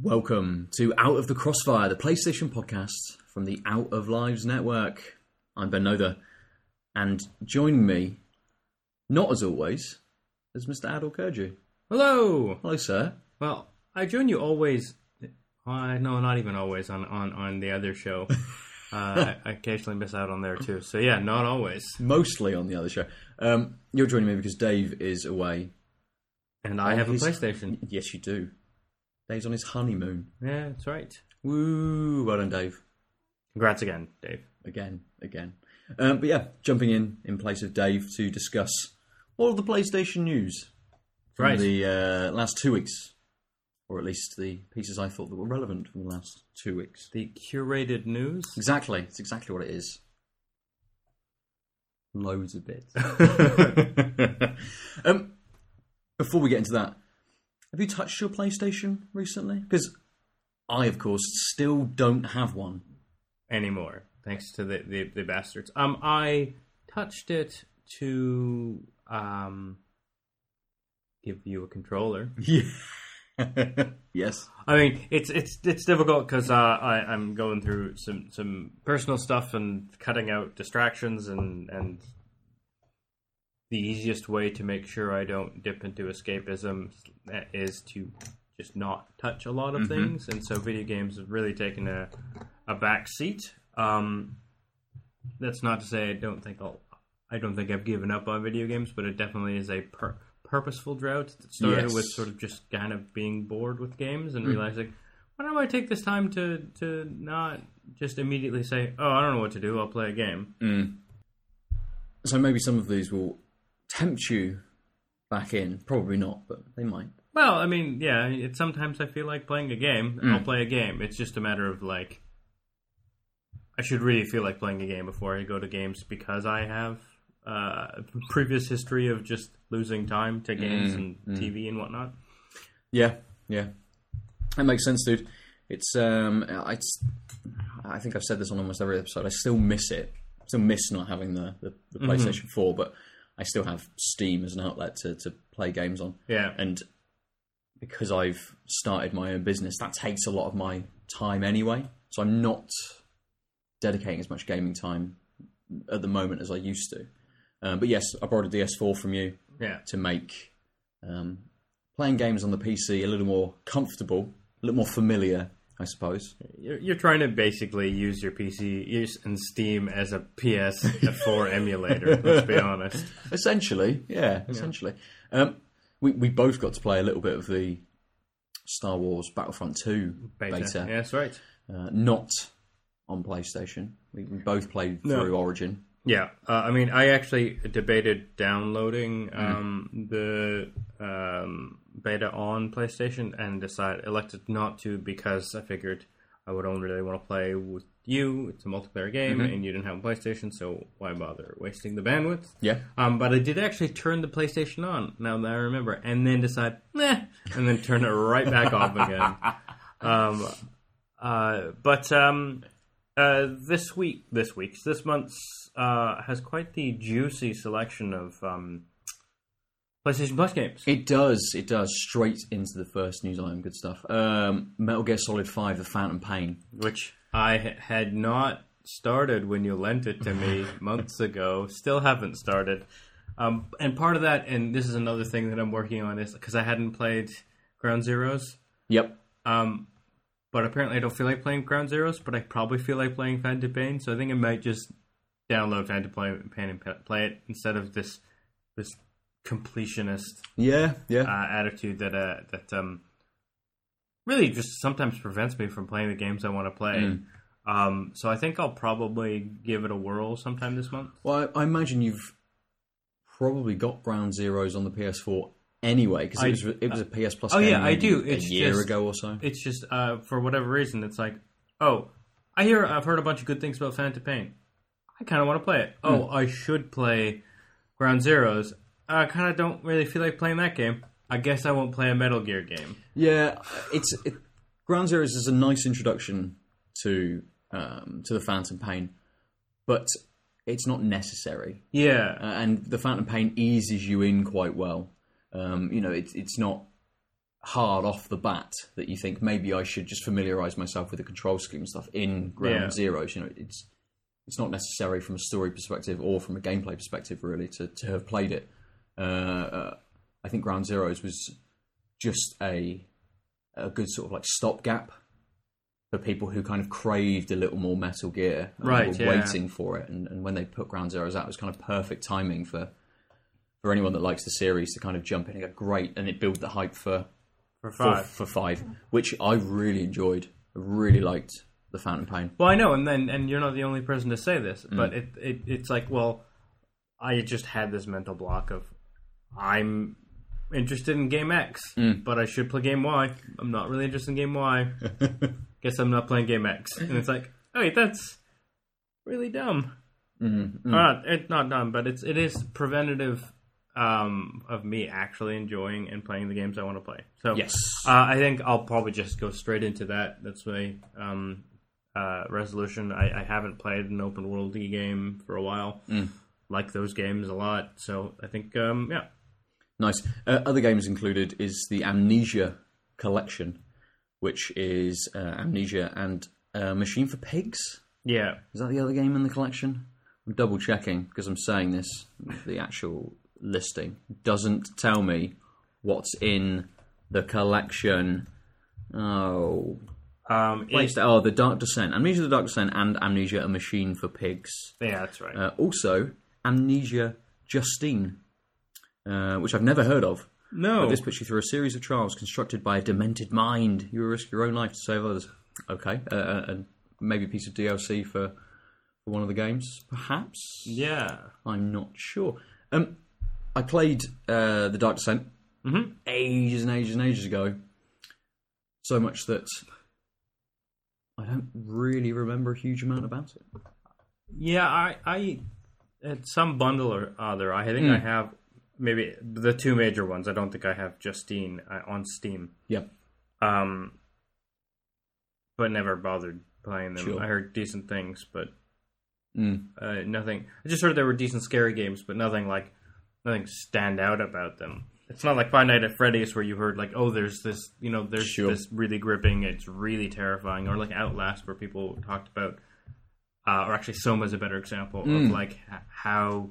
Welcome to Out of the Crossfire, the PlayStation podcast from the Out of Lives Network. I'm Ben Nother, and joining me, not as always, is Mr. Adol Kurju. Hello! Hello, sir. Well, I join you always, no, not even always, on the other show. I occasionally miss out on there too. So yeah, not always. Mostly on the other show. You're joining me because Dave is away. And I have a PlayStation. Yes, you do. Dave's on his honeymoon. Yeah, that's right. Woo! Well done, Dave. Congrats again, Dave. Again. But yeah, jumping in place of Dave to discuss all of the PlayStation news from the last 2 weeks. Or at least the pieces I thought that were relevant from the last 2 weeks. The curated news? Exactly. It's exactly what it is. Loads of bits. Before we get into that, have you touched your PlayStation recently? Because I, of course, still don't have one. Anymore, thanks to the bastards. I touched it to give you a controller. Yeah. Yes. I mean, it's difficult because I'm going through some personal stuff and cutting out distractions, and the easiest way to make sure I don't dip into escapism is to just not touch a lot of things, and so video games have really taken a back seat. That's not to say I don't think I've given up on video games, but it definitely is a purposeful drought that started with sort of just kind of being bored with games and realizing, why don't I take this time to not just immediately say, oh, I don't know what to do, I'll play a game. So maybe some of these will tempt you back in. Probably not, but they might. Well, I mean, yeah, sometimes I feel like playing a game, and I'll play a game. It's just a matter of, like, I should really feel like playing a game before I go to games, because I have a previous history of just losing time to games and TV and whatnot. Yeah. That makes sense, dude. It's I think I've said this on almost every episode. I still miss it. I still miss not having the PlayStation 4, but I still have Steam as an outlet to play games on. Yeah. And because I've started my own business, that takes a lot of my time anyway. So I'm not dedicating as much gaming time at the moment as I used to. But yes, I borrowed a DS4 from you to make playing games on the PC a little more comfortable, a little more familiar, I suppose. You're trying to basically use your PC and Steam as a PS4 emulator, let's be honest. Essentially. We both got to play a little bit of the Star Wars Battlefront 2 beta. Yeah, that's right. Not on PlayStation. We both played through Origin. Yeah, I mean, I actually debated downloading the beta on PlayStation and elected not to, because I figured I would only really want to play with you. It's a multiplayer game, and you didn't have a PlayStation, so why bother wasting the bandwidth? Yeah. But I did actually turn the PlayStation on, now that I remember, and then decide, and then turn it right back off again. This month's has quite the juicy selection of PlayStation Plus games. It does. Straight into the first news item. Good stuff. Metal Gear Solid 5, The Phantom Pain. Which I had not started when you lent it to me months ago. Still haven't started. And part of that, and this is another thing that I'm working on, is because I hadn't played Ground Zeroes. Yep. But apparently I don't feel like playing Ground Zeroes, but I probably feel like playing Phantom Pain, so I think I might just download Phantom Pain and play it instead of this completionist attitude that really just sometimes prevents me from playing the games I want to play. So I think I'll probably give it a whirl sometime this month. Well, I imagine you've probably got Ground Zeroes on the PS4 anyway, because it was a PS Plus game I do. It's a year ago or so. It's just, for whatever reason, it's like, I've heard a bunch of good things about Phantom Pain. I kind of want to play it. I should play Ground Zeroes. I kind of don't really feel like playing that game. I guess I won't play a Metal Gear game. Yeah, Ground Zeroes is a nice introduction to the Phantom Pain, but it's not necessary. Yeah. And the Phantom Pain eases you in quite well. It's not hard off the bat that you think maybe I should just familiarise myself with the control scheme and stuff in Ground Zeroes. You know, it's not necessary from a story perspective or from a gameplay perspective really to have played it. I think Ground Zeroes was just a good sort of like stopgap for people who kind of craved a little more Metal Gear and were waiting for it. And when they put Ground Zeroes out, it was kind of perfect timing for anyone that likes the series to kind of jump in and go, great, and it built the hype for 5, which I really enjoyed. I really liked the Phantom Pain. Well, I know, and you're not the only person to say this, but it's like, well, I just had this mental block of I'm interested in game X, but I should play game Y. I'm not really interested in game Y. Guess I'm not playing game X. And it's like, oh, wait, that's really dumb. It's not dumb, but it is preventative of me actually enjoying and playing the games I want to play. So yes, I think I'll probably just go straight into that. That's my resolution. I haven't played an open world game for a while. Like those games a lot. So I think, yeah. Nice. Other games included is the Amnesia Collection, which is Amnesia and Machine for Pigs. Yeah. Is that the other game in the collection? I'm double checking because I'm saying this. The actual listing doesn't tell me what's in the collection. The Dark Descent. Amnesia: The Dark Descent and Amnesia: A Machine for Pigs. Yeah, that's right. Also, Amnesia Justine, which I've never heard of. No. But this puts you through a series of trials constructed by a demented mind. You risk your own life to save others. Okay. And maybe a piece of DLC for one of the games, perhaps? Yeah. I'm not sure. I played The Dark Descent ages and ages and ages ago. So much that I don't really remember a huge amount about it. Yeah, I at some bundle or other, I think I have maybe the two major ones. I don't think I have Justine on Steam. Yep. But never bothered playing them. Sure. I heard decent things, but nothing. I just heard there were decent scary games, but nothing stand out about them. It's not like Five Nights at Freddy's where you heard like, oh, there's this, this really gripping, it's really terrifying, or like Outlast where people talked about, or actually Soma's a better example of like how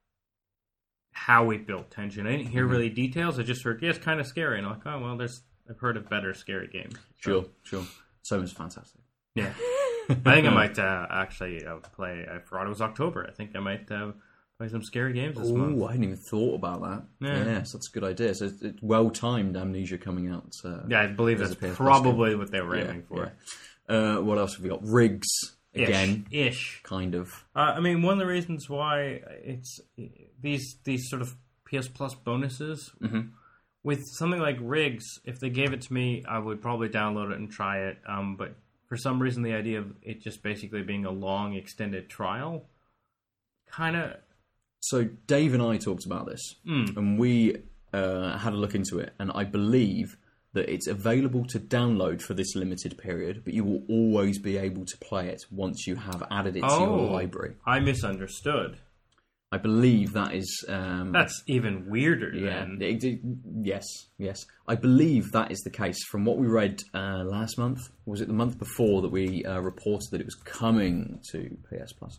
we built tension. I didn't hear really details. I just heard, it's kind of scary, and I'm like, oh well, I've heard of better scary games. So. Sure. Soma's fantastic. Yeah. I think I might actually play. I forgot it was October. I think I might play some scary games this month. Oh, I hadn't even thought about that. Yeah. Yes, that's a good idea. So it's well-timed Amnesia coming out. I believe that's probably what they were aiming for. Yeah. What else have we got? Rigs, again. Ish. Kind of. I mean, one of the reasons why it's these sort of PS Plus bonuses, with something like Rigs, if they gave it to me, I would probably download it and try it. But for some reason, the idea of it just basically being a long, extended trial kind of... So Dave and I talked about this, and we had a look into it, and I believe that it's available to download for this limited period, but you will always be able to play it once you have added it to your library. I misunderstood. I believe that is... That's even weirder then. Yes. I believe that is the case. From what we read last month, was it the month before that we reported that it was coming to PS Plus?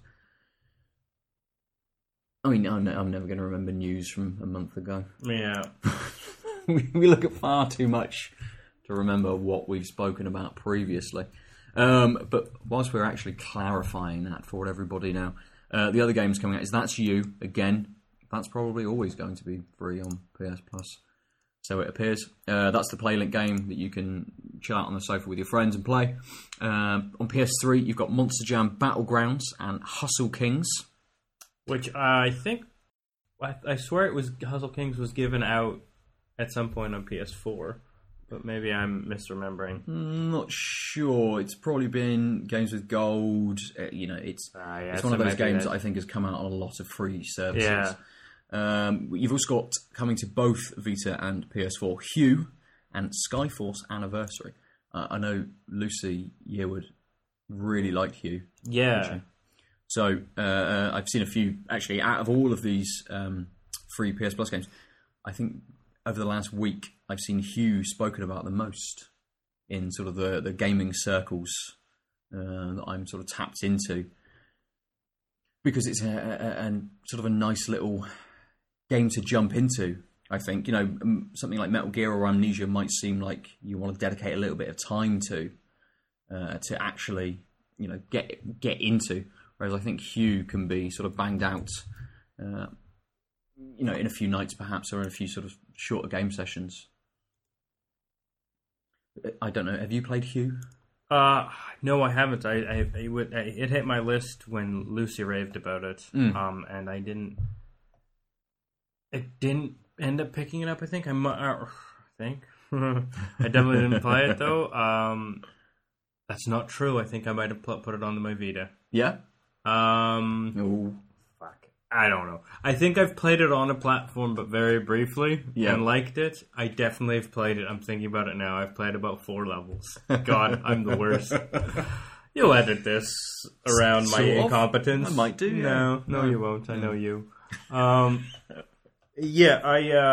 I mean, I'm never going to remember news from a month ago. Yeah. we look at far too much to remember what we've spoken about previously. But whilst we're actually clarifying that for everybody now, the other games coming out is That's You. Again, that's probably always going to be free on PS Plus. So it appears. That's the PlayLink game that you can chill out on the sofa with your friends and play. On PS3, you've got Monster Jam Battlegrounds and Hustle Kings. Which I think, I swear it was Hustle Kings was given out at some point on PS4, but maybe I'm misremembering. Not sure. It's probably been Games with Gold. It's one of those games that I think has come out on a lot of free services. Yeah. You've also got coming to both Vita and PS4, Hue and Skyforce Anniversary. I know Lucy Yearwood really liked Hue. Yeah. So I've seen a few, actually, out of all of these free PS Plus games, I think over the last week I've seen Hue spoken about the most in sort of the gaming circles that I'm sort of tapped into, because it's a sort of a nice little game to jump into. I think, you know, something like Metal Gear or Amnesia might seem like you want to dedicate a little bit of time to actually, you know, get into. Whereas I think Hue can be sort of banged out, you know, in a few nights perhaps, or in a few sort of shorter game sessions. I don't know. Have you played Hue? No, I haven't. It hit my list when Lucy raved about it, and I didn't end up picking it up. I think I definitely didn't play it though. That's not true. I think I might have put it onto my Vita. Yeah. Oh, fuck. I don't know. I think I've played it on a platform, but very briefly, and liked it. I definitely have played it. I'm thinking about it now. I've played about 4 levels. God, I'm the worst. You'll edit this around my incompetence. I might do. Yeah. No, you won't. I know you. Yeah,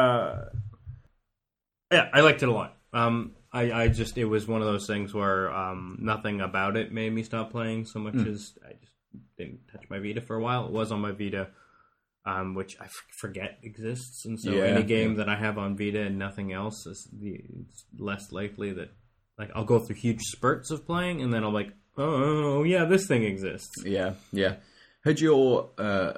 I liked it a lot. I just, it was one of those things where nothing about it made me stop playing so much as I just didn't touch my Vita for a while. It was on my Vita, which I forget exists, and so any game that I have on Vita and nothing else is it's less likely that, like, I'll go through huge spurts of playing and then I'll like, oh yeah, this thing exists. Yeah. Had your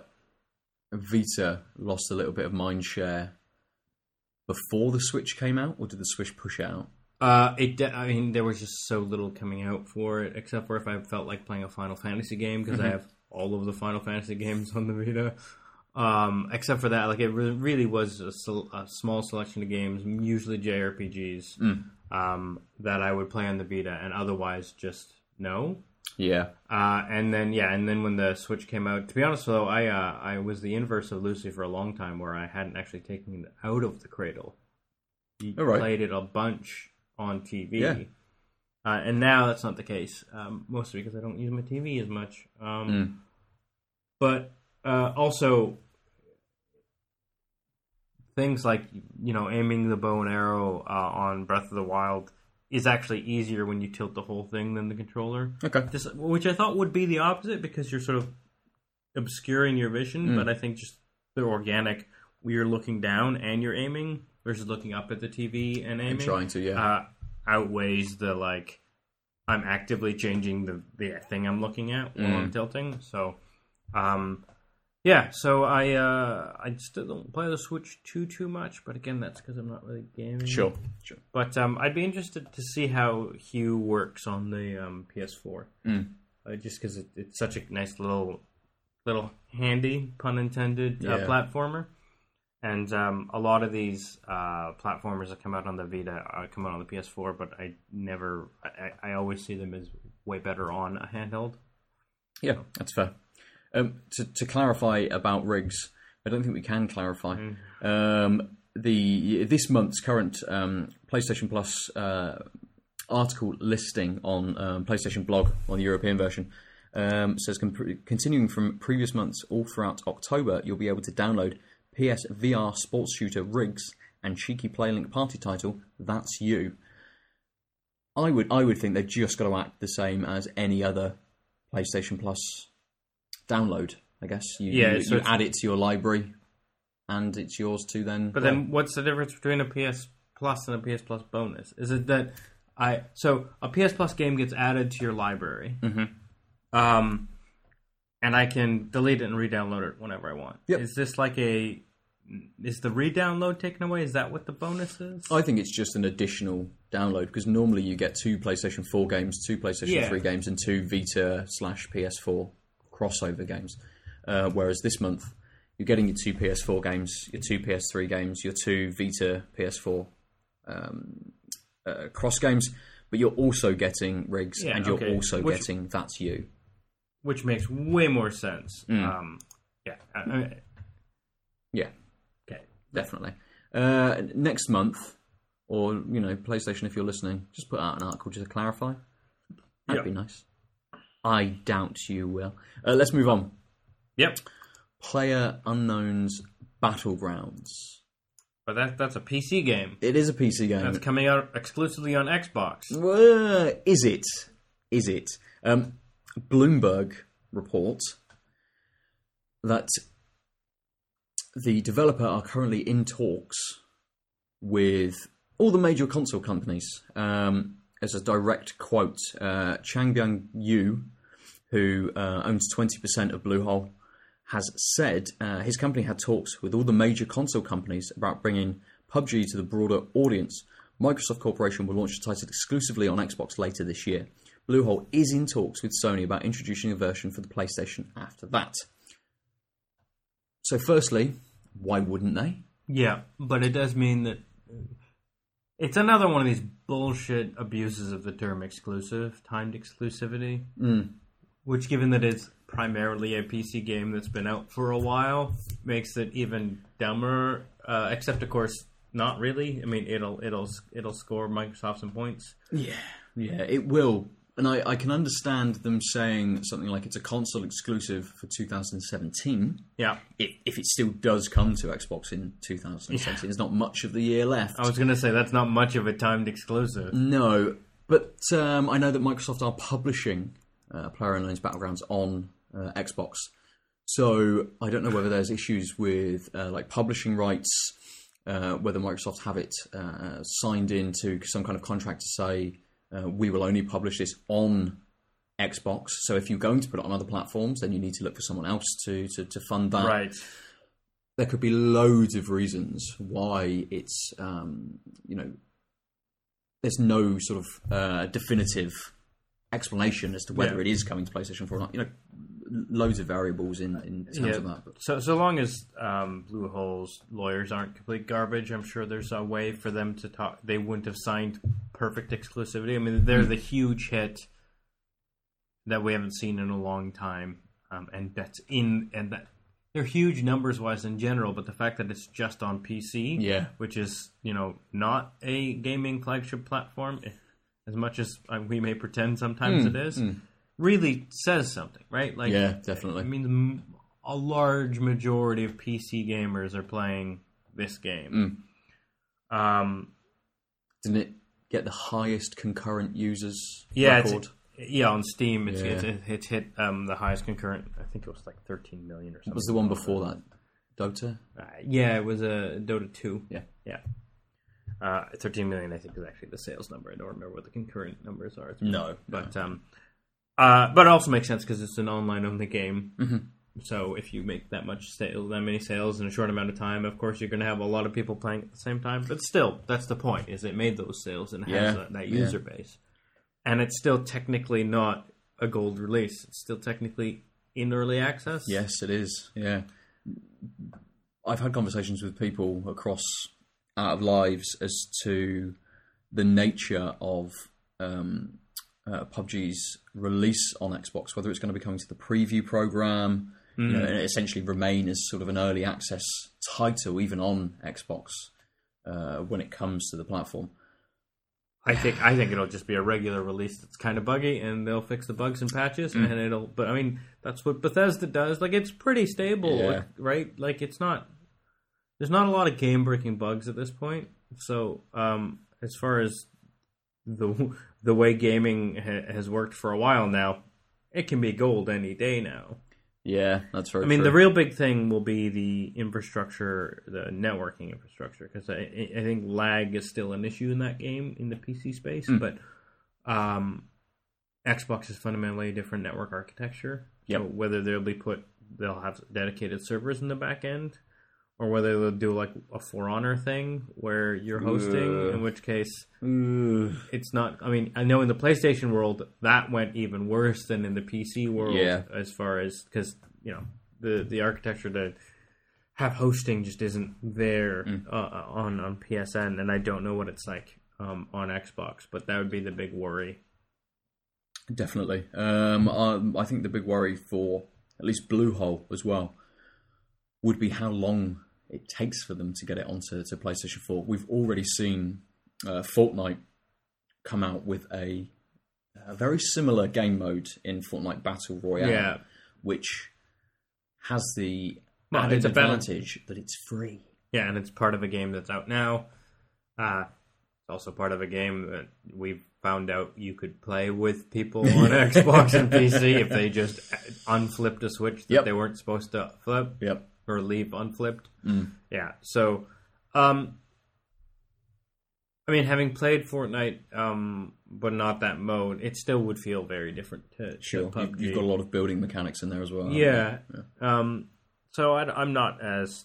Vita lost a little bit of mind share before the Switch came out, or did the Switch push it out? I mean, there was just so little coming out for it, except for if I felt like playing a Final Fantasy game, because I have all of the Final Fantasy games on the Vita. Except for that, like, it really was a small selection of games, usually JRPGs, that I would play on the Vita, and otherwise just no. Yeah. And then when the Switch came out, to be honest though, I was the inverse of Lucy for a long time, where I hadn't actually taken it out of the cradle. Played it a bunch on TV. And now that's not the case, mostly because I don't use my TV as much. But also things like, you know, aiming the bow and arrow on Breath of the Wild is actually easier when you tilt the whole thing than the controller. Okay. Which I thought would be the opposite, because you're sort of obscuring your vision, but I think just the organic, you're looking down and you're aiming versus looking up at the TV and aiming. And trying to, outweighs the, like, I'm actively changing the thing I'm looking at while I'm tilting. So, so I still don't play the Switch too much, but again, that's because I'm not really gaming. Sure. But I'd be interested to see how Hue works on the PS4. Just because it's such a nice little handy, pun intended, platformer. And a lot of these platformers that come out on the Vita come out on the PS4, but I always see them as way better on a handheld. Yeah, that's fair. To clarify about rigs, I don't think we can clarify. This month's current PlayStation Plus article listing on PlayStation Blog on the European version says, continuing from previous months all throughout October, you'll be able to download PS VR sports shooter Rigs and cheeky PlayLink party title That's You. I would think they've just got to act the same as any other PlayStation Plus download. I guess you add it to your library, and it's yours to then. But then, what's the difference between a PS Plus and a PS Plus bonus? Is it that a PS Plus game gets added to your library, and I can delete it and re-download it whenever I want? Yep. Is this like is the re-download taken away? Is that what the bonus is? I think it's just an additional download, because normally you get 2 PlayStation 4 games, 2 PlayStation 3 games, and 2 Vita/PS4 crossover games. Whereas this month, you're getting your 2 PS4 games, your 2 PS3 games, your 2 Vita PS4 cross games, but you're also getting Rigs, and you're also getting That's You. Which makes way more sense. Okay. Definitely. Next month, or, you know, PlayStation, if you're listening, just put out an article just to clarify. That'd be nice. I doubt you will. Let's move on. Yep. PlayerUnknown's Battlegrounds. But that's a PC game. It is a PC game. That's coming out exclusively on Xbox. Is it? Is it? Bloomberg report that the developer are currently in talks with all the major console companies. As a direct quote, Changbang Yu, who owns 20% of Bluehole, has said his company had talks with all the major console companies about bringing PUBG to the broader audience. Microsoft Corporation will launch the title exclusively on Xbox later this year. Bluehole is in talks with Sony about introducing a version for the PlayStation after that. So firstly, why wouldn't they? Yeah, but it does mean that it's another one of these bullshit abuses of the term exclusive, timed exclusivity, which, given that it's primarily a PC game that's been out for a while, makes it even dumber. Except, of course, not really. I mean, it'll score Microsoft some points. Yeah, it will. And I can understand them saying something like it's a console exclusive for 2017. Yeah. If it still does come to Xbox in 2017. There's not much of the year left. I was going to say, that's not much of a timed exclusive. No. But I know that Microsoft are publishing PlayerUnknown's Battlegrounds on Xbox. So I don't know whether there's issues with like publishing rights, whether Microsoft have it signed into some kind of contract to say, we will only publish this on Xbox. So if you're going to put it on other platforms, then you need to look for someone else to fund that. Right. There could be loads of reasons why it's, there's no sort of definitive explanation as to whether it is coming to PlayStation 4 or not. Loads of variables in terms of that. So long as Bluehole's lawyers aren't complete garbage, I'm sure there's a way for them to talk. They wouldn't have signed perfect exclusivity. I mean, they're the huge hit that we haven't seen in a long time, and that they're huge numbers wise in general. But the fact that it's just on PC, which is not a gaming flagship platform, as much as we may pretend sometimes it is. Really says something, right? Like, yeah, definitely. It means a large majority of PC gamers are playing this game. Didn't it get the highest concurrent users record? On Steam, it's hit the highest concurrent. I think it was like 13 million or something. What was the one before that? Dota? It was a Dota 2. Yeah. 13 million, I think, is actually the sales number. I don't remember what the concurrent numbers are. But it also makes sense because it's an online-only game. Mm-hmm. So if you make that many sales in a short amount of time, of course you're going to have a lot of people playing at the same time. But still, that's the point: is it made those sales and has that user base, and it's still technically not a gold release. It's still technically in early access. Yes, it is. Yeah, I've had conversations with people across Out of Lives as to the nature of PUBG's release on Xbox, whether it's going to be coming to the preview program, and essentially remain as sort of an early access title, even on Xbox, when it comes to the platform. I think it'll just be a regular release that's kind of buggy, and they'll fix the bugs and patches, and it'll. But I mean, that's what Bethesda does. Like, it's pretty stable, right? Like, it's not. There's not a lot of game-breaking bugs at this point. So, as far as the way gaming has worked for a while now, it can be gold any day now. Yeah, that's very true. I mean, the real big thing will be the infrastructure, the networking infrastructure, because I think lag is still an issue in that game, in the PC space. But Xbox is fundamentally a different network architecture. Yep. So whether they'll have dedicated servers in the back end, or whether they'll do like a For Honor thing where you're hosting, in which case it's not. I mean, I know in the PlayStation world that went even worse than in the PC world, as far as, because the architecture to have hosting just isn't there on PSN, and I don't know what it's like on Xbox, but that would be the big worry. Definitely, I think the big worry for at least Bluehole as well would be how long it takes for them to get it onto PlayStation 4. We've already seen Fortnite come out with a very similar game mode in Fortnite Battle Royale, which has the added advantage that it's free. Yeah, and it's part of a game that's out now. It's also part of a game that we've found out you could play with people on Xbox and PC if they just unflipped a switch that they weren't supposed to flip or leave unflipped. Yeah, so I mean, having played Fortnite, but not that mode, it still would feel very different to PUBG. You've got a lot of building mechanics in there as well. Yeah. So I'm not as.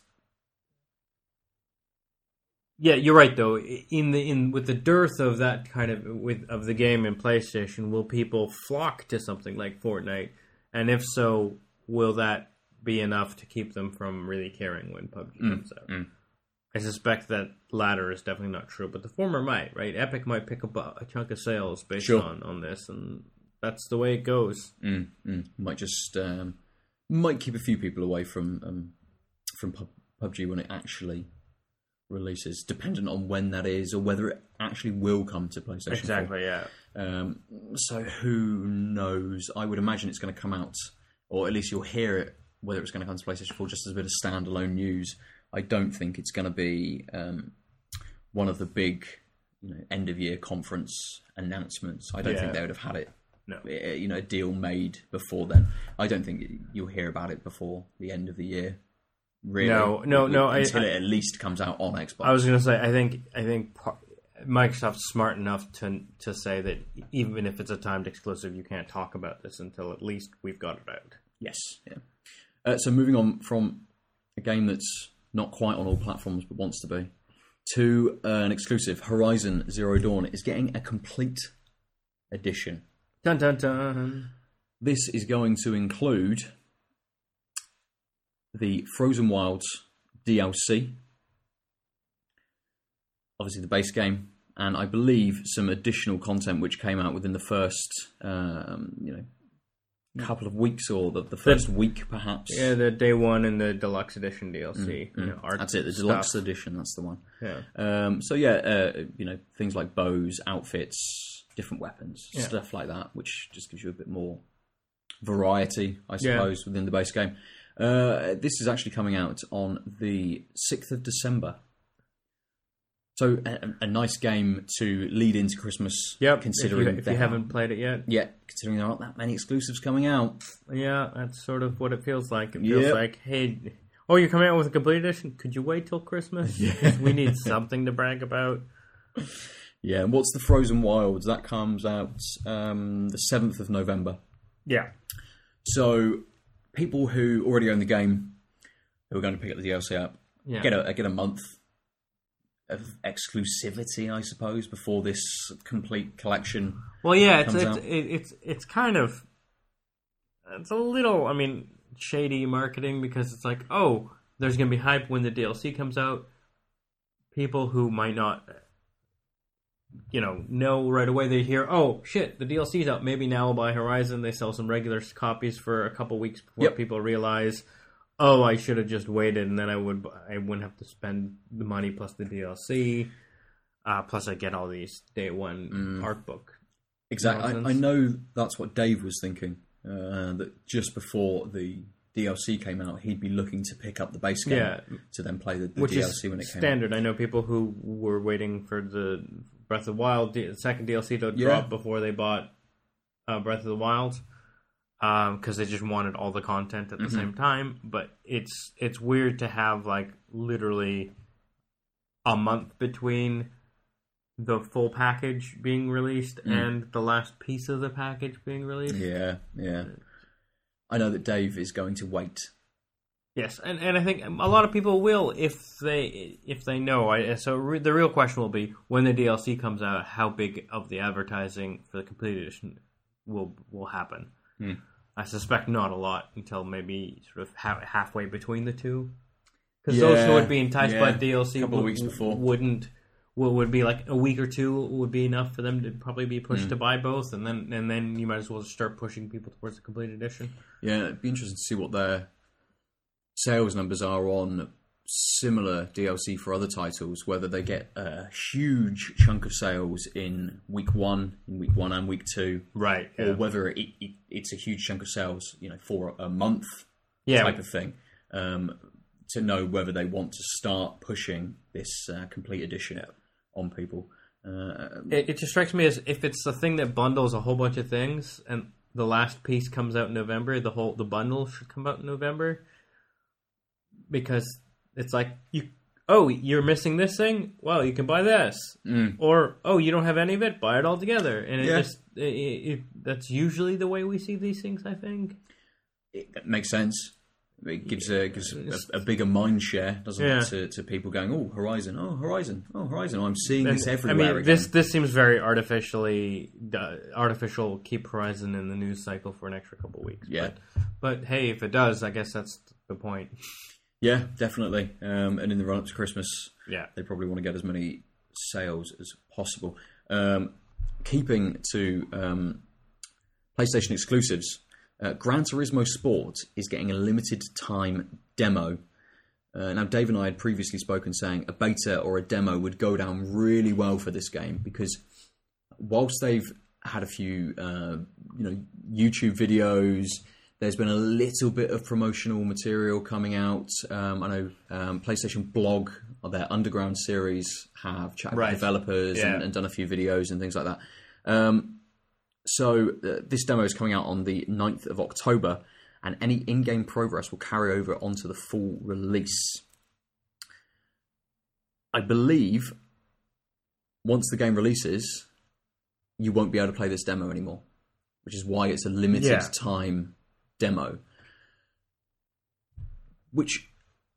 Yeah, you're right though. With the dearth of that kind of the game in PlayStation, will people flock to something like Fortnite? And if so, will that be enough to keep them from really caring when PUBG comes out? I suspect that latter is definitely not true, but the former might, right? Epic might pick up a chunk of sales based on this, and that's the way it goes. Might just might keep a few people away from PUBG when it actually releases, dependent on when that is or whether it actually will come to PlayStation 4. Exactly, yeah. So who knows? I would imagine it's going to come out, or at least you'll hear it, whether it's going to come to PlayStation 4 just as a bit of standalone news. I don't think it's going to be one of the big, end of year conference announcements. I don't think they would have had it. No. A deal made before then. I don't think you'll hear about it before the end of the year. Really? No. Until it at least comes out on Xbox. I was going to say, I think Microsoft's smart enough to say that even if it's a timed exclusive, you can't talk about this until at least we've got it out. Yes. Yeah. So moving on from a game that's not quite on all platforms but wants to be, to an exclusive, Horizon Zero Dawn is getting a complete edition. Dun dun dun. This is going to include the Frozen Wilds DLC, obviously the base game, and I believe some additional content which came out within the first, couple of weeks or the first week perhaps. Yeah, the day one and the deluxe edition DLC. Art that's it, the deluxe edition. That's the one. Yeah. Things like bows, outfits, different weapons, stuff like that, which just gives you a bit more variety, I suppose, within the base game. This is actually coming out on the 6th of December. So a nice game to lead into Christmas. Yep, considering if you haven't played it yet. Yeah, considering there aren't that many exclusives coming out. Yeah, that's sort of what it feels like. It feels like, hey, you're coming out with a complete edition? Could you wait till Christmas? Because we need something to brag about. Yeah, and what's the Frozen Wilds? That comes out the 7th of November. Yeah. So people who already own the game, who are going to pick up the DLC up, get a month of exclusivity, I suppose, before this complete collection. Well, yeah, it's kind of, it's a little, shady marketing, because it's like, there's going to be hype when the DLC comes out. People who might not, know right away, they hear, oh shit, the DLC's out. Maybe now I'll buy Horizon. They sell some regular copies for a couple weeks before people realize, I should have just waited, and then I wouldn't have to spend the money plus the DLC. Plus, I get all these day one art book. Exactly. I know that's what Dave was thinking. That just before the DLC came out, he'd be looking to pick up the base game to then play the DLC when it came out. Standard. I know people who were waiting for the Breath of the Wild second DLC to drop before they bought Breath of the Wild. Because they just wanted all the content at the same time, but it's weird to have literally a month between the full package being released and the last piece of the package being released. Yeah. I know that Dave is going to wait. Yes, and I think a lot of people will if they know. So the real question will be, when the DLC comes out, how big of the advertising for the complete edition will happen. I suspect not a lot until maybe sort of halfway between the two. Because those who would be enticed by DLC a couple of weeks before would be like a week or two would be enough for them to probably be pushed to buy both, and then you might as well start pushing people towards the complete edition. Yeah, it'd be interesting to see what their sales numbers are on similar DLC for other titles, whether they get a huge chunk of sales in week one and week two, right? Or whether it's a huge chunk of sales, for a month type of thing. to know whether they want to start pushing this complete edition on people. It just strikes me as if it's a thing that bundles a whole bunch of things, and the last piece comes out in November. The bundle should come out in November, because it's like you're missing this thing. Well, you can buy this, or you don't have any of it. Buy it all together, and that's usually the way we see these things. I think it makes sense. It gives a bigger mind share, doesn't it, to people going, Horizon, Horizon. I'm seeing this everywhere. I mean, this seems very artificial. Keep Horizon in the news cycle for an extra couple of weeks. Yeah, but hey, if it does, I guess that's the point. Yeah, definitely. And in the run up to Christmas, they probably want to get as many sales as possible. Keeping to PlayStation exclusives. Gran Turismo Sport is getting a limited time demo. Now, Dave and I had previously spoken saying a beta or a demo would go down really well for this game, because whilst they've had a few YouTube videos, there's been a little bit of promotional material coming out. I know PlayStation Blog, or their Underground series, have chatted with developers and done a few videos and things like that. So this demo is coming out on the 9th of October, and any in-game progress will carry over onto the full release. I believe once the game releases, you won't be able to play this demo anymore, which is why it's a limited time demo. Which...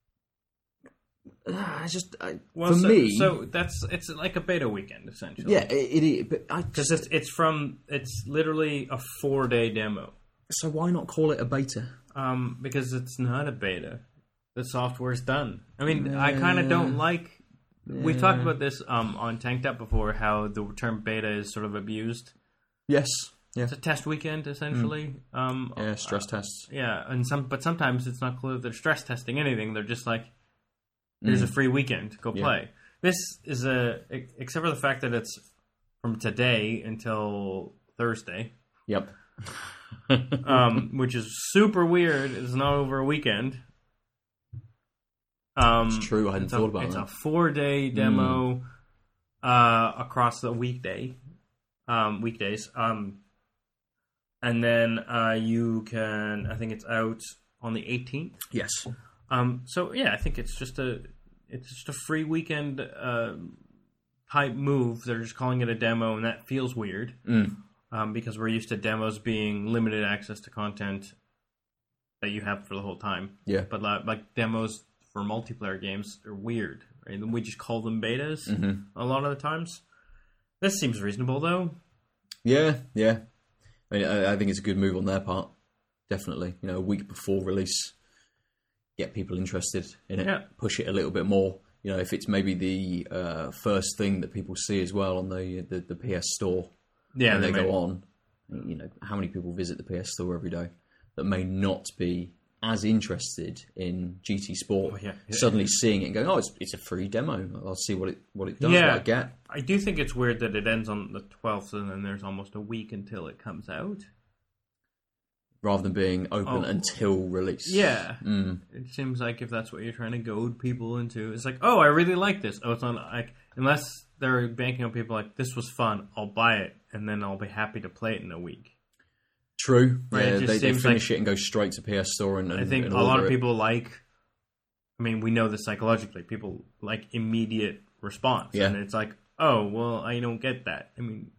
for me, so it's like a beta weekend essentially. Yeah, it is. But because it's literally a 4-day demo. So why not call it a beta? Because it's not a beta. The software's done. I mean, I kind of don't like. We talked about this on Tanked Up before, how the term beta is sort of abused. Yes. Yeah. It's a test weekend essentially. Stress tests. Yeah, but sometimes it's not clear they're stress testing anything. They're just like, here's a free weekend. Go play. This is except for the fact that it's from today until Thursday. Yep. Which is super weird. It's not over a weekend. It's true. I hadn't thought about that. It's a 4-day demo across the weekdays. And then you can. I think it's out on the 18th. Yes. So yeah, I think it's just a free weekend type move. They're just calling it a demo, and that feels weird because we're used to demos being limited access to content that you have for the whole time. Yeah, but like demos for multiplayer games are weird, right? We just call them betas a lot of the times. This seems reasonable, though. Yeah. I mean, I think it's a good move on their part. Definitely, a week before release. Get people interested in it, push it a little bit more. If it's maybe the first thing that people see as well on the PS Store, when they go on. How many people visit the PS Store every day that may not be as interested in GT Sport? Suddenly seeing it and going, it's a free demo. I'll see what it does. What I get. I do think it's weird that it ends on the 12th and then there's almost a week until it comes out. Rather than being open until release. Yeah. It seems like if that's what you're trying to goad people into, it's like, I really like this. It's on, like, unless they're banking on people like, this was fun, I'll buy it, and then I'll be happy to play it in a week. True. Right? Yeah, they finish it and go straight to PS Store and I think a lot of people we know this psychologically, people like immediate response. Yeah. And it's like, I don't get that. I mean,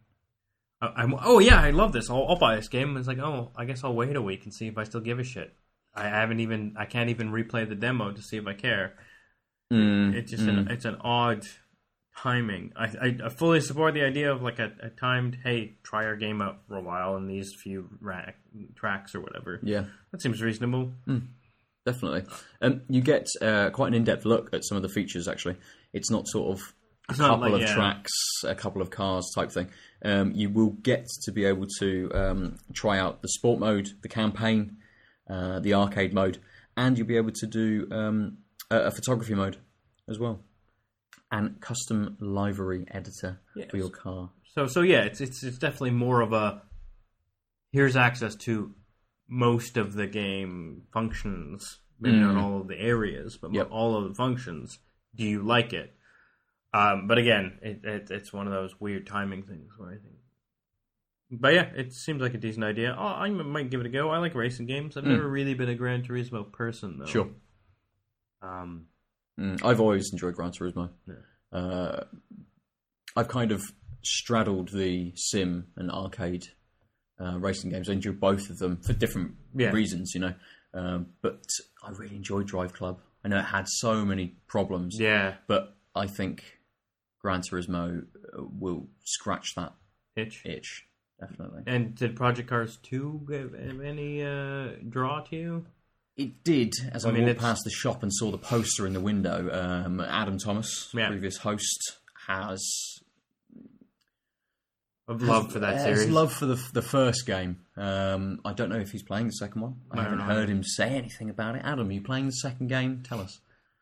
I love this. I'll buy this game. And it's like, I guess I'll wait a week and see if I still give a shit. I can't even replay the demo to see if I care. It's just it's an odd timing. I fully support the idea of like a timed, hey, try our game out for a while in these few tracks or whatever. Yeah, that seems reasonable. Definitely. You get quite an in-depth look at some of the features. Actually, it's not sort of a couple of tracks, a couple of cars type thing. You will get to be able to try out the sport mode, the campaign, the arcade mode, and you'll be able to do a photography mode as well, and custom livery editor for your car. So yeah, it's definitely more of a here's access to most of the game functions maybe not all of the areas, but Yep. all of the functions. Do you like it? But again, it's one of those weird timing things where I think. But yeah, it seems like a decent idea. Oh, I might give it a go. I like racing games. I've never really been a Gran Turismo person, though. Sure. I've always enjoyed Gran Turismo. Yeah. I've kind of straddled the sim and arcade racing games. I enjoy both of them for different reasons, you know. But I really enjoyed Drive Club. I know it had so many problems. Yeah. But I think Gran Turismo will scratch that itch, definitely. And did Project Cars 2 give any draw to you? It did, as I walked past the shop and saw the poster in the window. Adam Thomas, previous host, has love for that series. Has love for the first game. I don't know if he's playing the second one. I haven't heard him say anything about it. Adam, are you playing the second game? Tell us.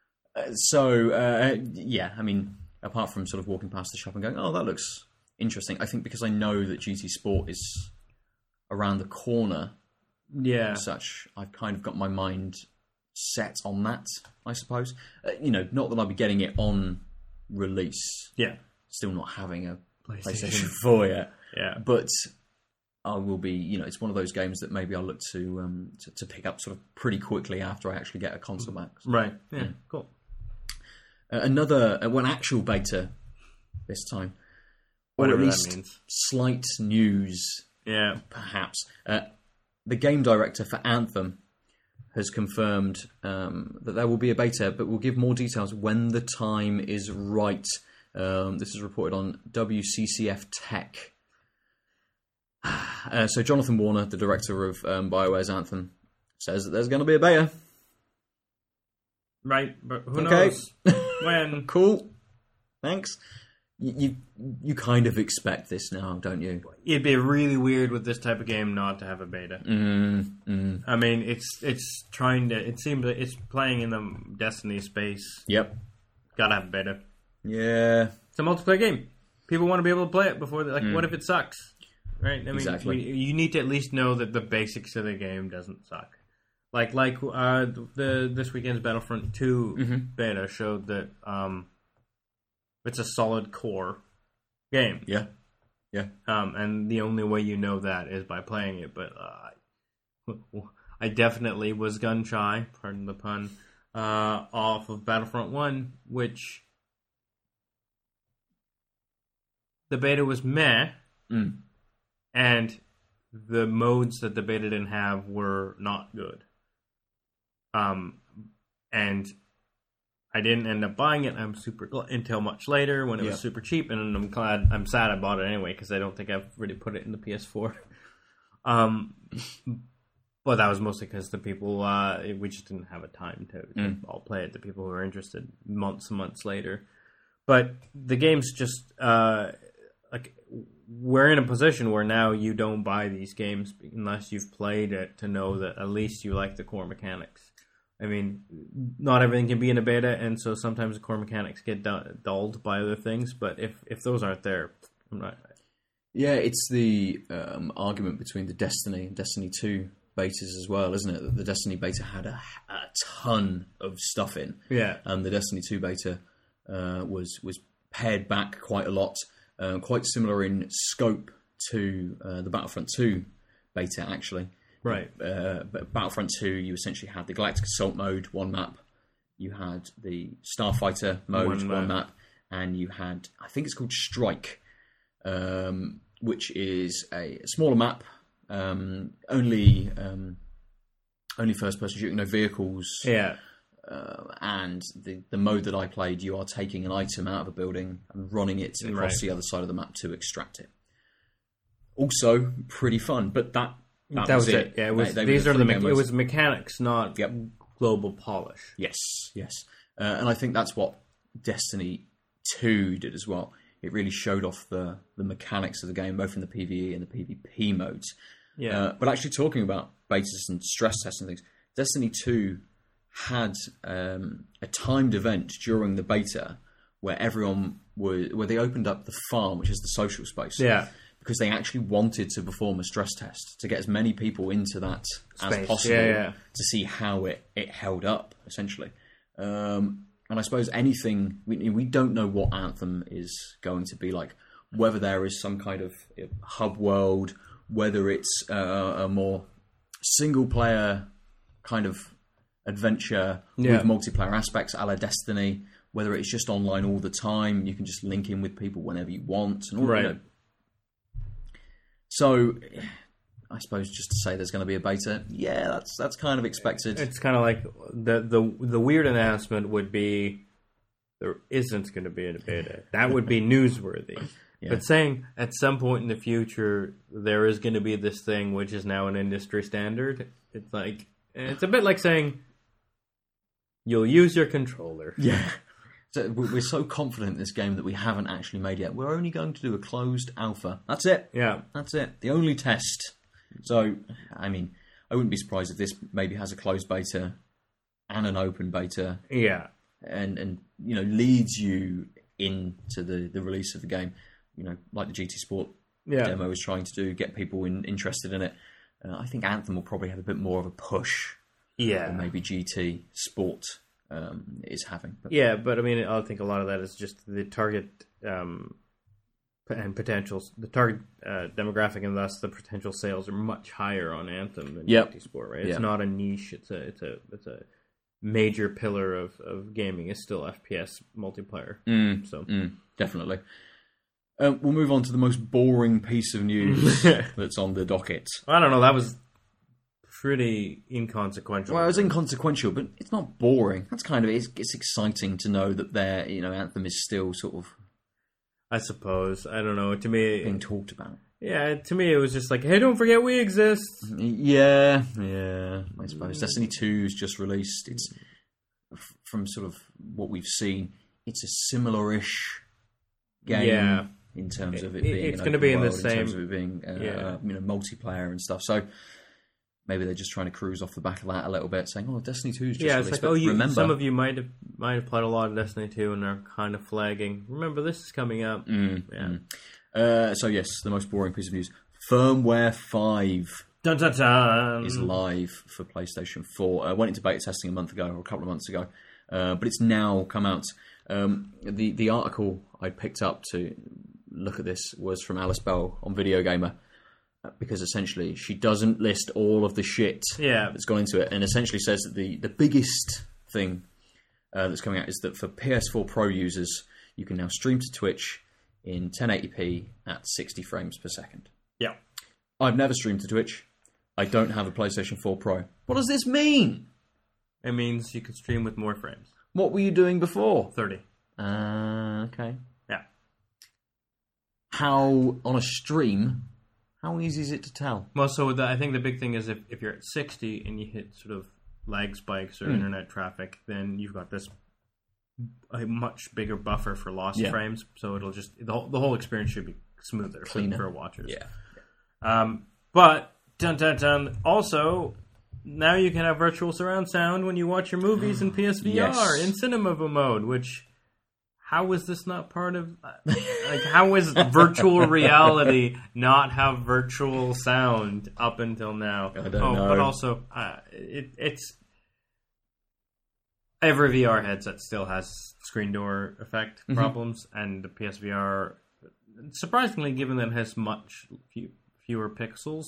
Yeah, I mean, apart from sort of walking past the shop and going, oh, that looks interesting, I think because I know that GT Sport is around the corner, and such, I've kind of got my mind set on that, I suppose. You know, not that I'll be getting it on release. Yeah. Still not having a PlayStation 4 yet. Yeah. But I will be, you know, it's one of those games that maybe I'll look to pick up sort of pretty quickly after I actually get a console back. So, right. Yeah. Cool. Another actual beta this time, whatever or at least that means. Slight news. Yeah, perhaps. The game director for Anthem has confirmed that there will be a beta, but will give more details when the time is right. This is reported on WCCF Tech. So Jonathan Warner, the director of BioWare's Anthem, says that there's going to be a beta. Right, but who knows when? Cool. Thanks. You kind of expect this now, don't you? It'd be really weird with this type of game not to have a beta. I mean, it's trying to. It seems that it's playing in the Destiny space. Yep. Gotta have a beta. Yeah. It's a multiplayer game. People want to be able to play it before. What if it sucks? Right. I mean, exactly. You need to at least know that the basics of the game doesn't suck. Like this weekend's Battlefront 2 beta showed that it's a solid core game. Yeah. And the only way you know that is by playing it. But I definitely was gun shy, pardon the pun, off of Battlefront 1, which the beta was meh, and the modes that the beta didn't have were not good. And I didn't end up buying it. Until much later when it was super cheap, and I'm sad I bought it anyway because I don't think I've really put it in the PS4. But that was mostly because the people we just didn't have a time to all play it. The people who were interested months and months later. But the game's just like we're in a position where now you don't buy these games unless you've played it to know that at least you like the core mechanics. I mean, not everything can be in a beta, and so sometimes the core mechanics get dulled by other things. But if those aren't there, I'm not. Yeah, it's the argument between the Destiny and Destiny 2 betas as well, isn't it? That the Destiny beta had a ton of stuff in. Yeah. And the Destiny 2 beta was pared back quite a lot, quite similar in scope to the Battlefront 2 beta, actually. Right. But Battlefront 2, you essentially had the Galactic Assault mode, one map. You had the Starfighter mode, one map. And you had, I think it's called Strike, which is a smaller map, only first-person shooting, no vehicles. Yeah. And the mode that I played, you are taking an item out of a building and running it across the other side of the map to extract it. Also, pretty fun, but that was it. Yeah, it was. It was mechanics, not global polish. Yes, and I think that's what Destiny 2 did as well. It really showed off the mechanics of the game, both in the PvE and the PvP modes. Yeah. But actually, talking about betas and stress tests and things, Destiny 2 had a timed event during the beta where they opened up the farm, which is the social space. Yeah. because they actually wanted to perform a stress test to get as many people into that Space. as possible Yeah. to see how it held up, essentially. And I suppose anything, we don't know what Anthem is going to be like, whether there is some kind of hub world, whether it's a more single-player kind of adventure with multiplayer aspects a la Destiny, whether it's just online all the time, you can just link in with people whenever you want. And all, Right. So, I suppose just to say there's going to be a beta, yeah, that's kind of expected. It's kind of like the weird announcement would be there isn't going to be a beta. That would be newsworthy. Yeah. But saying at some point in the future there is going to be this thing which is now an industry standard, it's a bit like saying you'll use your controller. Yeah. So we're so confident in this game that we haven't actually made yet. We're only going to do a closed alpha. That's it. Yeah. That's it. The only test. So, I mean, I wouldn't be surprised if this maybe has a closed beta and an open beta. Yeah. And leads you into the release of the game. Like the GT Sport demo is trying to do, get people interested in it. I think Anthem will probably have a bit more of a push than maybe GT Sport is having. But I mean, I think a lot of that is just the target and potentials. The target demographic and thus the potential sales are much higher on Anthem than GT Sport, right? It's not a niche. It's a major pillar of gaming. Is still FPS multiplayer. Definitely. We'll move on to the most boring piece of news that's on the docket. I don't know. That was pretty inconsequential. Well, it was inconsequential, but it's not boring. That's kind of it's exciting to know that Anthem is still sort of, I suppose. I don't know. To me, being talked about. Yeah, to me it was just like, hey, don't forget we exist. Yeah. I suppose Destiny 2's just released. It's from sort of what we've seen. It's a similar-ish game. Yeah. In terms of it being, it's going to be in the same. In terms of it being, multiplayer and stuff. So maybe they're just trying to cruise off the back of that a little bit, saying, "Oh, Destiny 2's just released." It's like, remember, some of you might have played a lot of Destiny 2 and are kind of flagging. Remember, this is coming up. So yes, the most boring piece of news: Firmware 5 dun, dun, dun. is live for PlayStation 4. Went into beta testing a couple of months ago, but it's now come out. The article I picked up to look at this was from Alice Bell on Video Gamer, because essentially she doesn't list all of the shit that's gone into it, and essentially says that the biggest thing that's coming out is that for PS4 Pro users, you can now stream to Twitch in 1080p at 60 frames per second. Yeah. I've never streamed to Twitch. I don't have a PlayStation 4 Pro. What does this mean? It means you can stream with more frames. What were you doing before? 30. Okay. Yeah. How, on a stream, how easy is it to tell? Well, so I think the big thing is if you're at 60 and you hit sort of lag spikes or internet traffic, then you've got a much bigger buffer for lost frames. So it'll just, the whole experience should be smoother for watchers. Yeah. But, dun dun dun, also, now you can have virtual surround sound when you watch your movies in PSVR in cinema mode, which... How is this not part of... how is virtual reality not have virtual sound up until now? I don't know. But also, it's... Every VR headset still has screen door effect problems, and the PSVR, surprisingly, given that it has fewer pixels,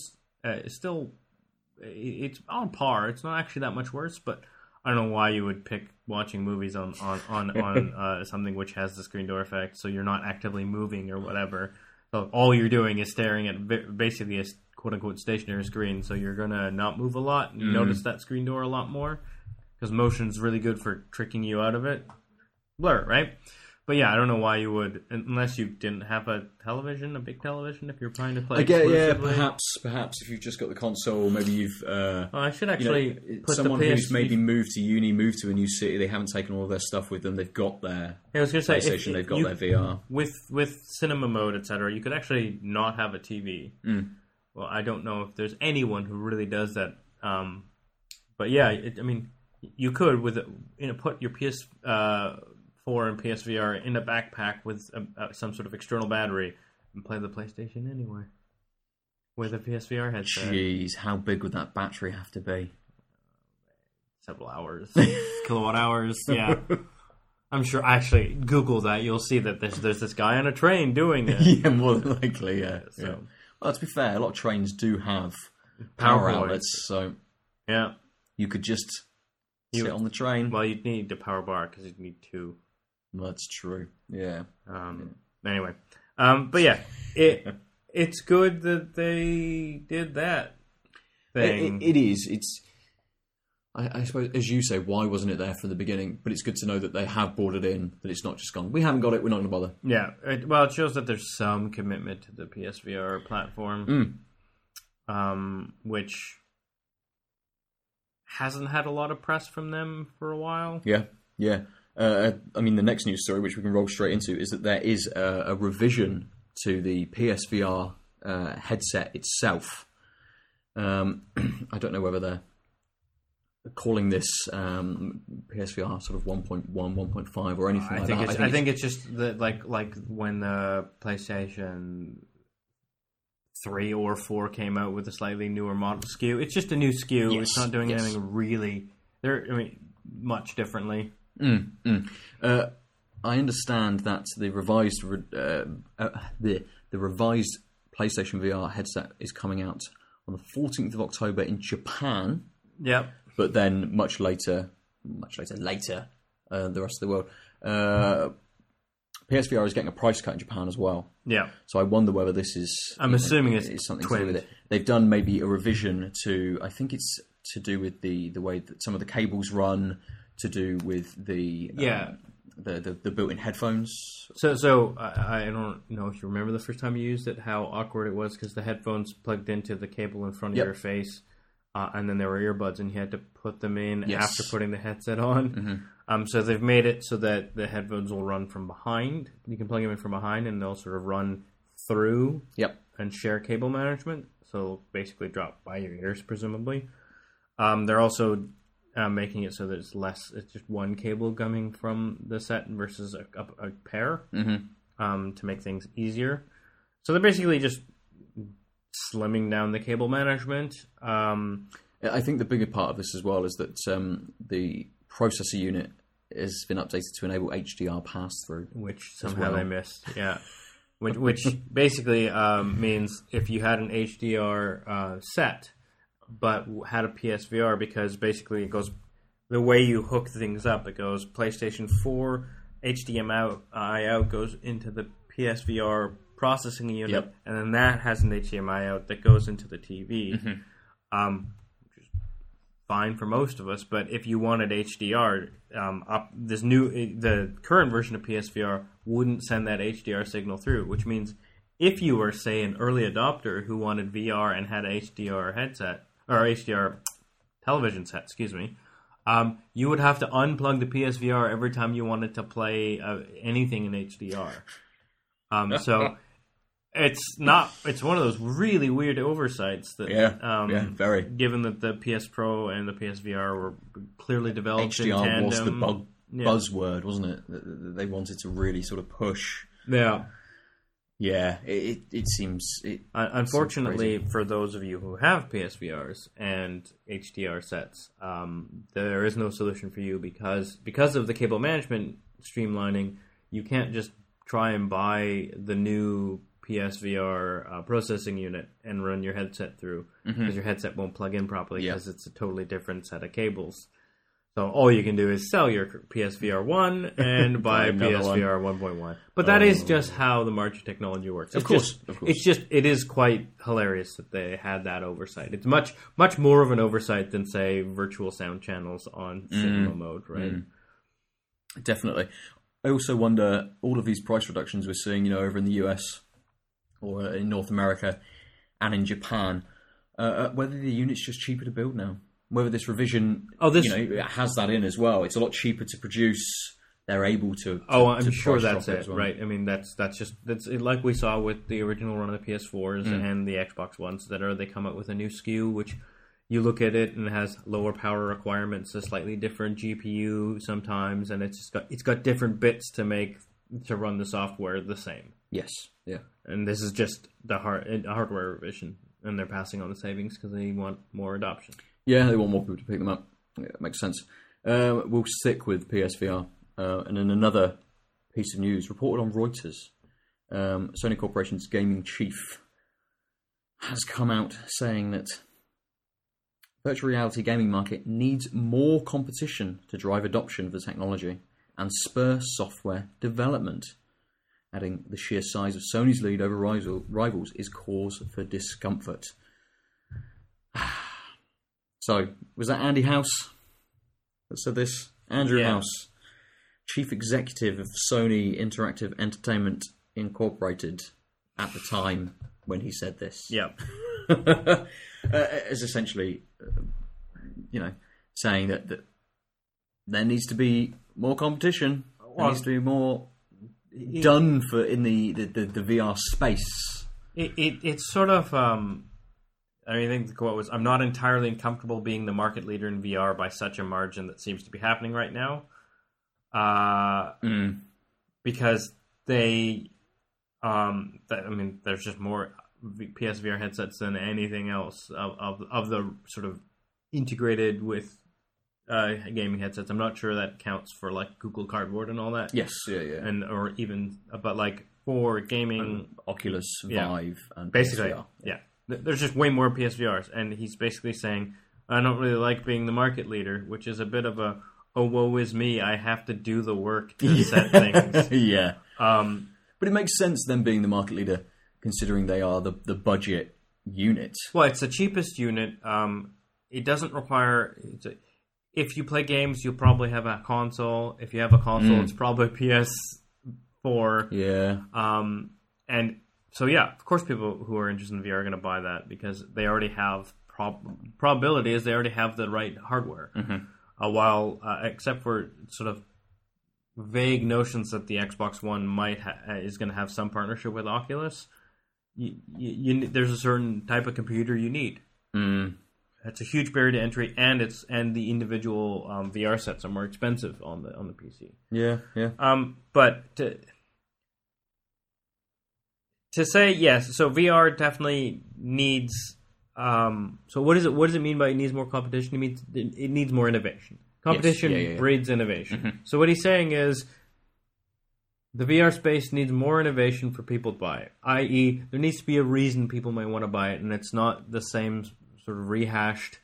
it's on par. It's not actually that much worse, but... I don't know why you would pick watching movies on something which has the screen door effect, so you're not actively moving or whatever. So all you're doing is staring at basically a quote-unquote stationary screen, so you're going to not move a lot and notice that screen door a lot more, because motion's really good for tricking you out of it. Blur, right? But yeah, I don't know why you would, unless you didn't have a big television, if you're trying to play. Perhaps if you've just got the console, maybe you've. I should actually put someone the PS... who's maybe moved to uni, moved to a new city. They haven't taken all of their stuff with them. They've got their PlayStation. They've got their VR with cinema mode, etc. You could actually not have a TV. Well, I don't know if there's anyone who really does that. But yeah, you could put your PS4 and PSVR in a backpack with some sort of external battery, and play the PlayStation anyway with a PSVR headset. Jeez, how big would that battery have to be? Several hours, kilowatt hours. Yeah, I'm sure. Actually, Google that. You'll see that there's this guy on a train doing it. Yeah, more than likely. Yeah. So. Yeah. Well, to be fair, a lot of trains do have power PowerPoint. outlets, so Yeah. you could just sit on the train. Well, you'd need the power bar because you'd need two. That's true. Yeah. Anyway, but yeah, it's good that they did that thing. It is. It's. I suppose, as you say, why wasn't it there from the beginning? But it's good to know that they have brought it in. That it's not just gone. We haven't got it. We're not going to bother. Yeah. It shows that there's some commitment to the PSVR platform, which hasn't had a lot of press from them for a while. Yeah. Yeah. I mean, the next news story, which we can roll straight into, is that there is a revision to the PSVR headset itself. I don't know whether they're calling this PSVR sort of 1.1, 1.5 or anything like that. I think it's just like when the PlayStation 3 or 4 came out with a slightly newer model SKU. It's just a new SKU. Yes, It's not doing anything really much differently. I understand that the revised the revised PlayStation VR headset is coming out on the 14th of October in Japan. Yep. But then much later, the rest of the world. PSVR is getting a price cut in Japan as well. Yeah. So I wonder whether this is. I'm assuming it's something to do with it. They've done maybe a revision to. I think it's to do with the way that some of the cables run. To do with the built-in headphones. So I don't know if you remember the first time you used it, how awkward it was because the headphones plugged into the cable in front of your face, and then there were earbuds, and you had to put them in after putting the headset on. Mm-hmm. So they've made it so that the headphones will run from behind. You can plug them in from behind, and they'll sort of run through. Yep. And share cable management. So basically, drop by your ears, presumably. They're also making it so that it's just one cable coming from the set versus a pair, to make things easier. So they're basically just slimming down the cable management. I think the bigger part of this as well is that the processor unit has been updated to enable HDR pass-through. Which somehow they missed, yeah. Which basically means if you had an HDR set, but had a PSVR, because basically it goes the way you hook things up. It goes PlayStation 4 HDMI out goes into the PSVR processing unit, and then that has an HDMI out that goes into the TV, which is fine for most of us. But if you wanted HDR, the current version of PSVR wouldn't send that HDR signal through, which means if you were, say, an early adopter who wanted VR and had an HDR headset, or HDR television set, you would have to unplug the PSVR every time you wanted to play anything in HDR. So it's one of those really weird oversights that, very. Given that the PS Pro and the PSVR were clearly developed HDR in tandem. was the buzzword, wasn't it? They wanted to really sort of push. Yeah. Yeah, it seems... Unfortunately, for those of you who have PSVRs and HDR sets, there is no solution for you because of the cable management streamlining. You can't just try and buy the new PSVR processing unit and run your headset through, because your headset won't plug in properly because it's a totally different set of cables. So all you can do is sell your PSVR 1 and buy PSVR 1.1. But that is just how the market technology works. Of course. It is quite hilarious that they had that oversight. It's much more of an oversight than, say, virtual sound channels on cinema mode, right? Definitely. I also wonder, all of these price reductions we're seeing, over in the US or in North America and in Japan, whether the unit's just cheaper to build now. Whether this revision, has that in as well. It's a lot cheaper to produce. They're able to. I'm sure that's it, well. Right? I mean, that's like we saw with the original run of the PS4s and the Xbox Ones. They come up with a new SKU, which you look at it and it has lower power requirements, a slightly different GPU sometimes, and it's got different bits to run the software the same. Yes. Yeah. And this is just the hardware revision, and they're passing on the savings because they want more adoption. Yeah, they want more people to pick them up. Yeah, it makes sense. We'll stick with PSVR. And in another piece of news, reported on Reuters, Sony Corporation's gaming chief has come out saying that virtual reality gaming market needs more competition to drive adoption of the technology and spur software development, adding the sheer size of Sony's lead over rivals is cause for discomfort. So, was that Andy House that said this? Andrew House, chief executive of Sony Interactive Entertainment Incorporated at the time when he said this. Yeah. Is essentially, saying that there needs to be more competition. There needs to be more done for in the VR space. It's sort of. I think the quote was, "I'm not entirely uncomfortable being the market leader in VR by such a margin that seems to be happening right now." Because they, there's just more PSVR headsets than anything else of the sort of integrated with gaming headsets. I'm not sure that counts for like Google Cardboard and all that. Yes, yeah, and or even, but like for gaming, and Oculus Vive, and basically, PSVR. yeah. There's just way more PSVRs, and he's basically saying, I don't really like being the market leader, which is a bit of a, oh, woe is me, I have to do the work to set things. Yeah. But it makes sense them being the market leader, considering they are the budget unit. Well, it's the cheapest unit. It doesn't require... if you play games, you'll probably have a console. If you have a console, it's probably a PS4. Yeah. And... So yeah, of course people who are interested in VR are going to buy that because they already have, probability is they already have the right hardware. While, except for sort of vague notions that the Xbox One is going to have some partnership with Oculus, there's a certain type of computer you need. It's a huge barrier to entry, and the individual VR sets are more expensive on the PC. Yeah, yeah. But to say yes, so VR definitely needs. So what does it mean by it needs more competition? It means it needs more innovation. Competition breeds innovation. So what he's saying is the VR space needs more innovation for people to buy it. I.e., there needs to be a reason people might want to buy it, and it's not the same sort of rehashed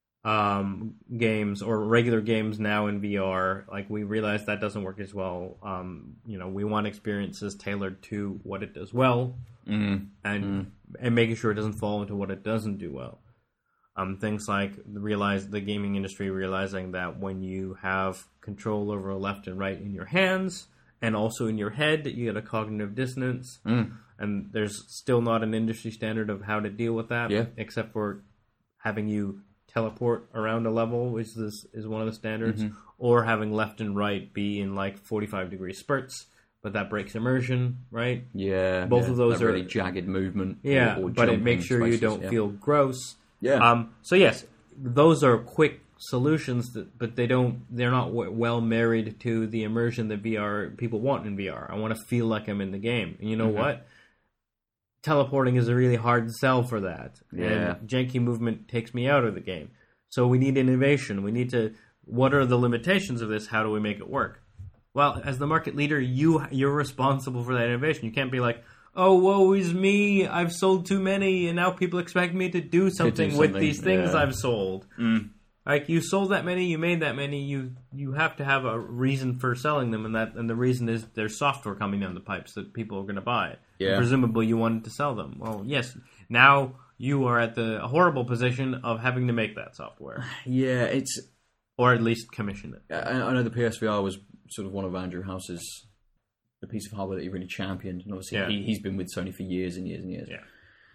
games or regular games now in VR. Like, we realize that doesn't work as well. We want experiences tailored to what it does well, and making sure it doesn't fall into what it doesn't do well. Things like the gaming industry realizing that when you have control over left and right in your hands and also in your head, you get a cognitive dissonance, and there's still not an industry standard of how to deal with that, except for having you teleport around a level, which is one of the standards, or having left and right be in like 45-degree spurts, but that breaks immersion, right? Yeah. Both of those that are really jagged movement. Yeah, or but it makes sure you don't feel gross. Yeah. So yes, those are quick solutions, but they're not well married to the immersion that VR people want in VR. I want to feel like I'm in the game, and you know what? Teleporting is a really hard sell for that. Yeah. And janky movement takes me out of the game. So we need innovation. We need to... What are the limitations of this? How do we make it work? Well, as the market leader, you're responsible for that innovation. You can't be like, oh, woe is me, I've sold too many, and now people expect me to do something with these things I've sold. Like, you sold that many, you made that many, you have to have a reason for selling them, and the reason is there's software coming down the pipes that people are going to buy. Yeah. Presumably you wanted to sell them. Well, yes, now you are at the horrible position of having to make that software. Yeah, it's... Or at least commission it. I know the PSVR was sort of one of Andrew House's... the piece of hardware that he really championed, and obviously he's been with Sony for years and years and years. Yeah.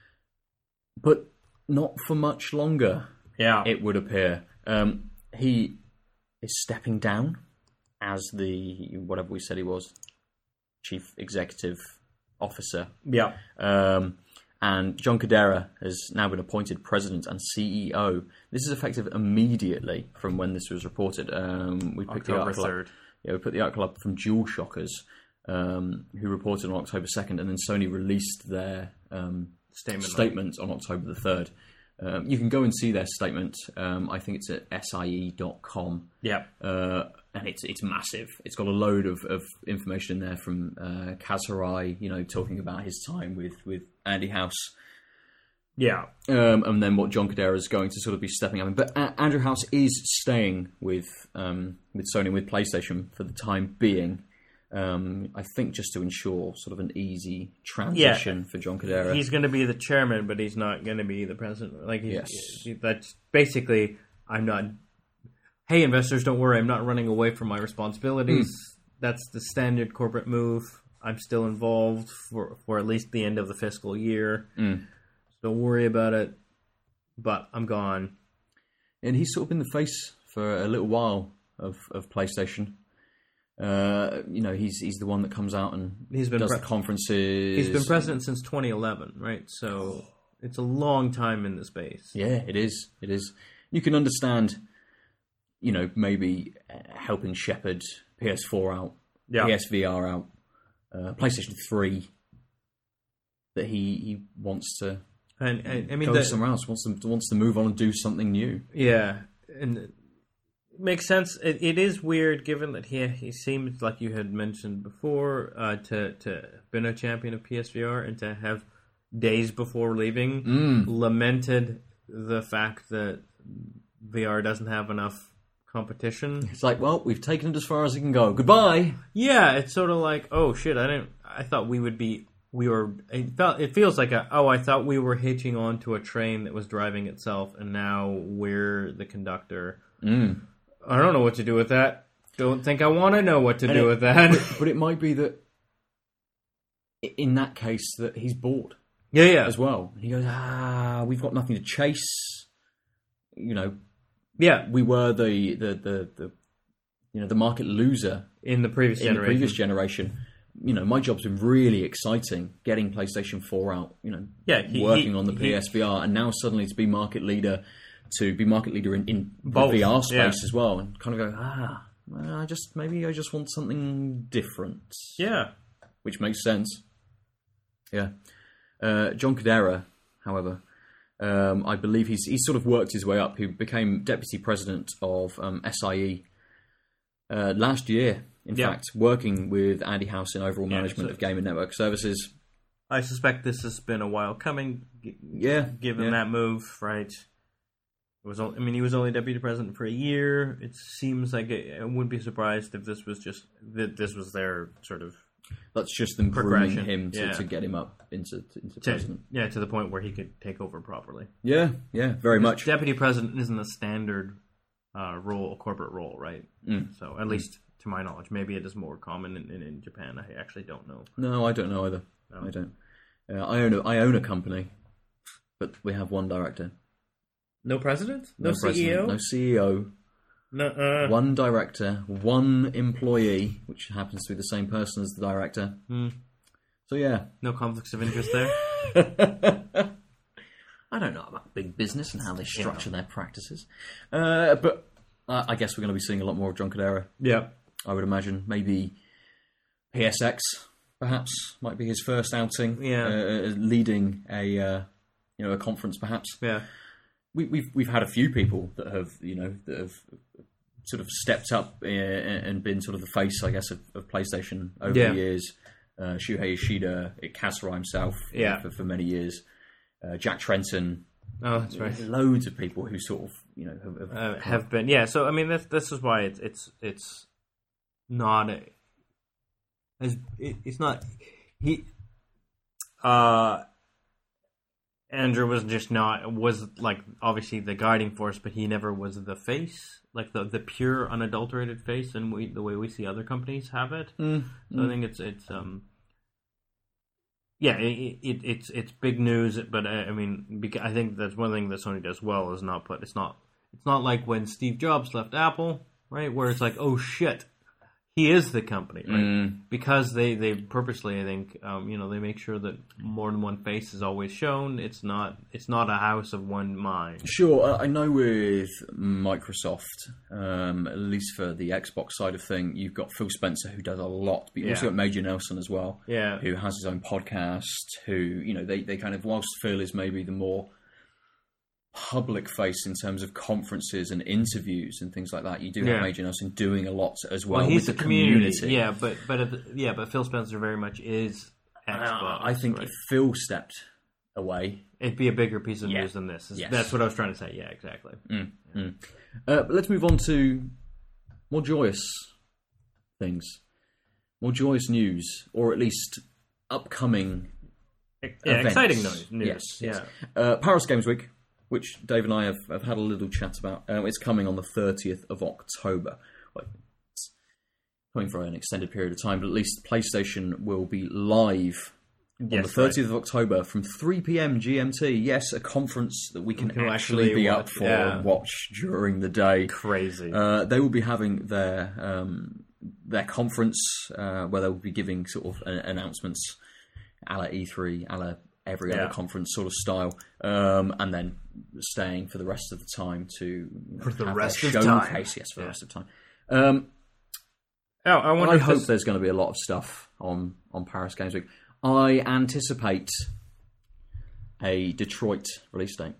But not for much longer, it would appear. He is stepping down as the, whatever we said he was, Chief Executive Officer. Yeah. And John Cadera has now been appointed President and CEO. This is effective immediately from when this was reported. We picked October the article 3rd. Up. Yeah, we put the article up from Jewel Shockers. who reported on October 2nd, and then Sony released their statement on October the 3rd. You can go and see their statement. I think it's at SIE.com. Yeah. And it's massive. It's got a load of information in there from Kaz Hirai, talking about his time with Andy House. Yeah. And then what John Kodera is going to sort of be stepping up in. But Andrew House is staying with Sony, with PlayStation for the time being. I think just to ensure sort of an easy transition for John Kodera. He's going to be the chairman, but he's not going to be the president. Yes. That's basically, I'm not... Hey, investors, don't worry, I'm not running away from my responsibilities. That's the standard corporate move. I'm still involved for at least the end of the fiscal year. Don't worry about it, but I'm gone. And he's sort of been the face for a little while of PlayStation. He's the one that comes out and does the conferences. He's been president since 2011, right? So it's a long time in the space. Yeah, it is. It is. You can understand, maybe helping shepherd PS4 out, PSVR out, PlayStation 3, that he wants to go somewhere else, wants to move on and do something new. Yeah, and it makes sense. It is weird, given that he seems, like you had mentioned before, to have been a champion of PSVR and to have days before leaving lamented the fact that VR doesn't have enough competition. It's like, well, we've taken it as far as it can go. Goodbye. Yeah, it's sort of like, oh shit, I thought it feels like I thought we were hitching onto a train that was driving itself, and now we're the conductor. I don't know what to do with that. Don't think I want to know what to do with that. But it might be that, in that case, that he's bored. Yeah. As well. He goes, we've got nothing to chase. Yeah. We were the market loser in the previous generation. My job's been really exciting, getting PlayStation 4 out, working on the PSVR, and now suddenly to be market leader in the VR space as well, and kind of go, I just want something different. Yeah. Which makes sense. Yeah. John Kodera, however, I believe he's sort of worked his way up. He became deputy president of SIE last year. In fact, working with Andy House in overall management of game and network services. I suspect this has been a while coming. Given that move, right? He was only deputy president for a year. It seems like I wouldn't be surprised if this was their sort of. That's just them grooming him to get him up into president. Yeah, to the point where he could take over properly. Yeah, very much. Deputy president isn't a standard corporate role, right? So at least to my knowledge, maybe it is more common in Japan. I actually don't know. No, I don't know either. No. I don't. I own a company, but we have one director. No president? No CEO? No CEO. No. One director, one employee, which happens to be the same person as the director. So yeah. No conflicts of interest there? I don't know about big business and how they structure their practices. But I guess we're going to be seeing a lot more of John Kodera. Yeah. I would imagine. Maybe PSX, perhaps, might be his first outing. Yeah. Leading a conference, perhaps. Yeah. We've had a few people that have sort of stepped up and been sort of the face, I guess, of PlayStation over the years. Shuhei Yoshida, Kaz Hirai himself, for many years. Jack Trenton. Oh, that's right. Loads of people who sort of have been. Yeah. So I mean, this is why it's not it's not he. Andrew was like obviously the guiding force, but he never was the face, like the pure unadulterated face, and the way we see other companies have it. So I think it's big news, but I mean, I think that's one thing that Sony does well is it's not like when Steve Jobs left Apple, right? Where it's like, oh shit, he is the company, right? Because they purposely, I think, they make sure that more than one face is always shown. It's not a house of one mind. Sure, I know with Microsoft, at least for the Xbox side of thing, you've got Phil Spencer who does a lot, but you've also got Major Nelson as well, who has his own podcast. Who they kind of, whilst Phil is maybe the more public face in terms of conferences and interviews and things like that, you do have Major Nelson doing a lot as well he's with the community. Yeah, but Phil Spencer very much is Xbox. I think if Phil stepped away, it'd be a bigger piece of news than this. That's what I was trying to say. Yeah, exactly. But let's move on to more joyous things, more joyous news, or at least upcoming events. Exciting news. Yes. Paris Games Week, which Dave and I have had a little chat about. It's coming on the 30th of October. Well, it's coming for an extended period of time, but at least PlayStation will be live on the 30th of October from 3 p.m. GMT. Yes, a conference that we can actually be up for and watch during the day. Crazy. They will be having their conference where they will be giving sort of announcements a la E3, a la every other conference sort of style, and then staying for the rest of the time to for the rest of showcase. Yes, for the rest of the time. I hope there's going to be a lot of stuff on Paris Games Week. I anticipate a Detroit release date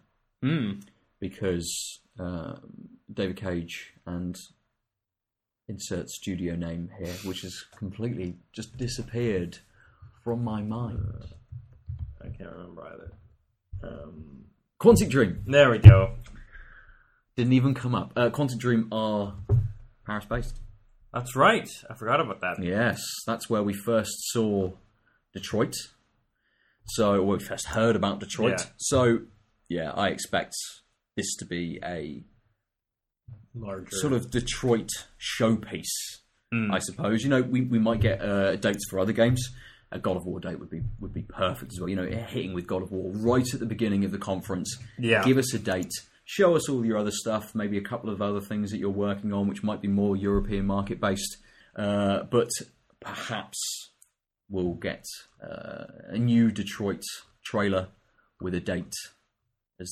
because David Cage and insert studio name here, which has completely just disappeared from my mind. I can't remember either. Quantic Dream. There we go. Didn't even come up. Quantic Dream are Paris-based. That's right. I forgot about that. Yes, that's where we first saw Detroit. So we first heard about Detroit. Yeah. So, I expect this to be a larger sort of Detroit showpiece, I suppose. We might get dates for other games. A God of War date would be perfect as well. Hitting with God of War right at the beginning of the conference. Yeah. Give us a date. Show us all your other stuff. Maybe a couple of other things that you're working on, which might be more European market based. But perhaps we'll get a new Detroit trailer with a date as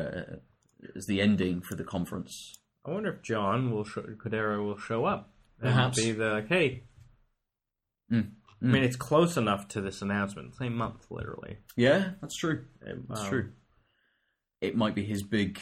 the ending for the conference. I wonder if John Codera will show up. Perhaps. And be like, hey. I mean, it's close enough to this announcement. Same month, literally. Yeah, that's true. That's true. It might be his big...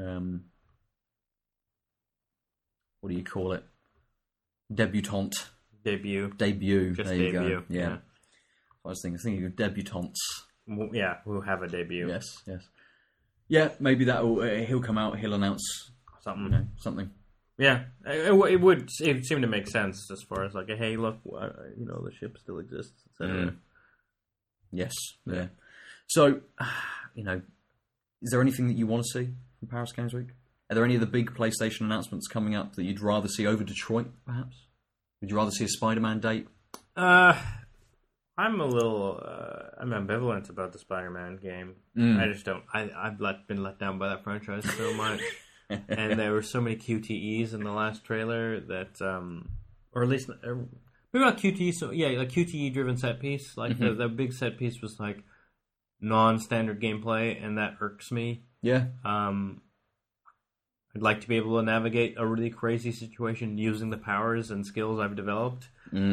what do you call it? Debutante. Debut. Just there you debut. Go. Yeah. I was thinking of debutantes. Yeah, we'll have a debut. Yes. Yeah, maybe he'll come out, he'll announce something. Something. Yeah, it seemed to make sense as far as like, hey, look, the ship still exists, etc. Yes, yeah. So, is there anything that you want to see from Paris Games Week? Are there any of the big PlayStation announcements coming up that you'd rather see over Detroit, perhaps? Would you rather see a Spider-Man date? I'm a little I'm ambivalent about the Spider-Man game. I just don't. I've been let down by that franchise so much. And there were so many QTEs in the last trailer that, or at least maybe not QTE. So like QTE-driven set piece. Like the big set piece was like non-standard gameplay, and that irks me. Yeah. I'd like to be able to navigate a really crazy situation using the powers and skills I've developed.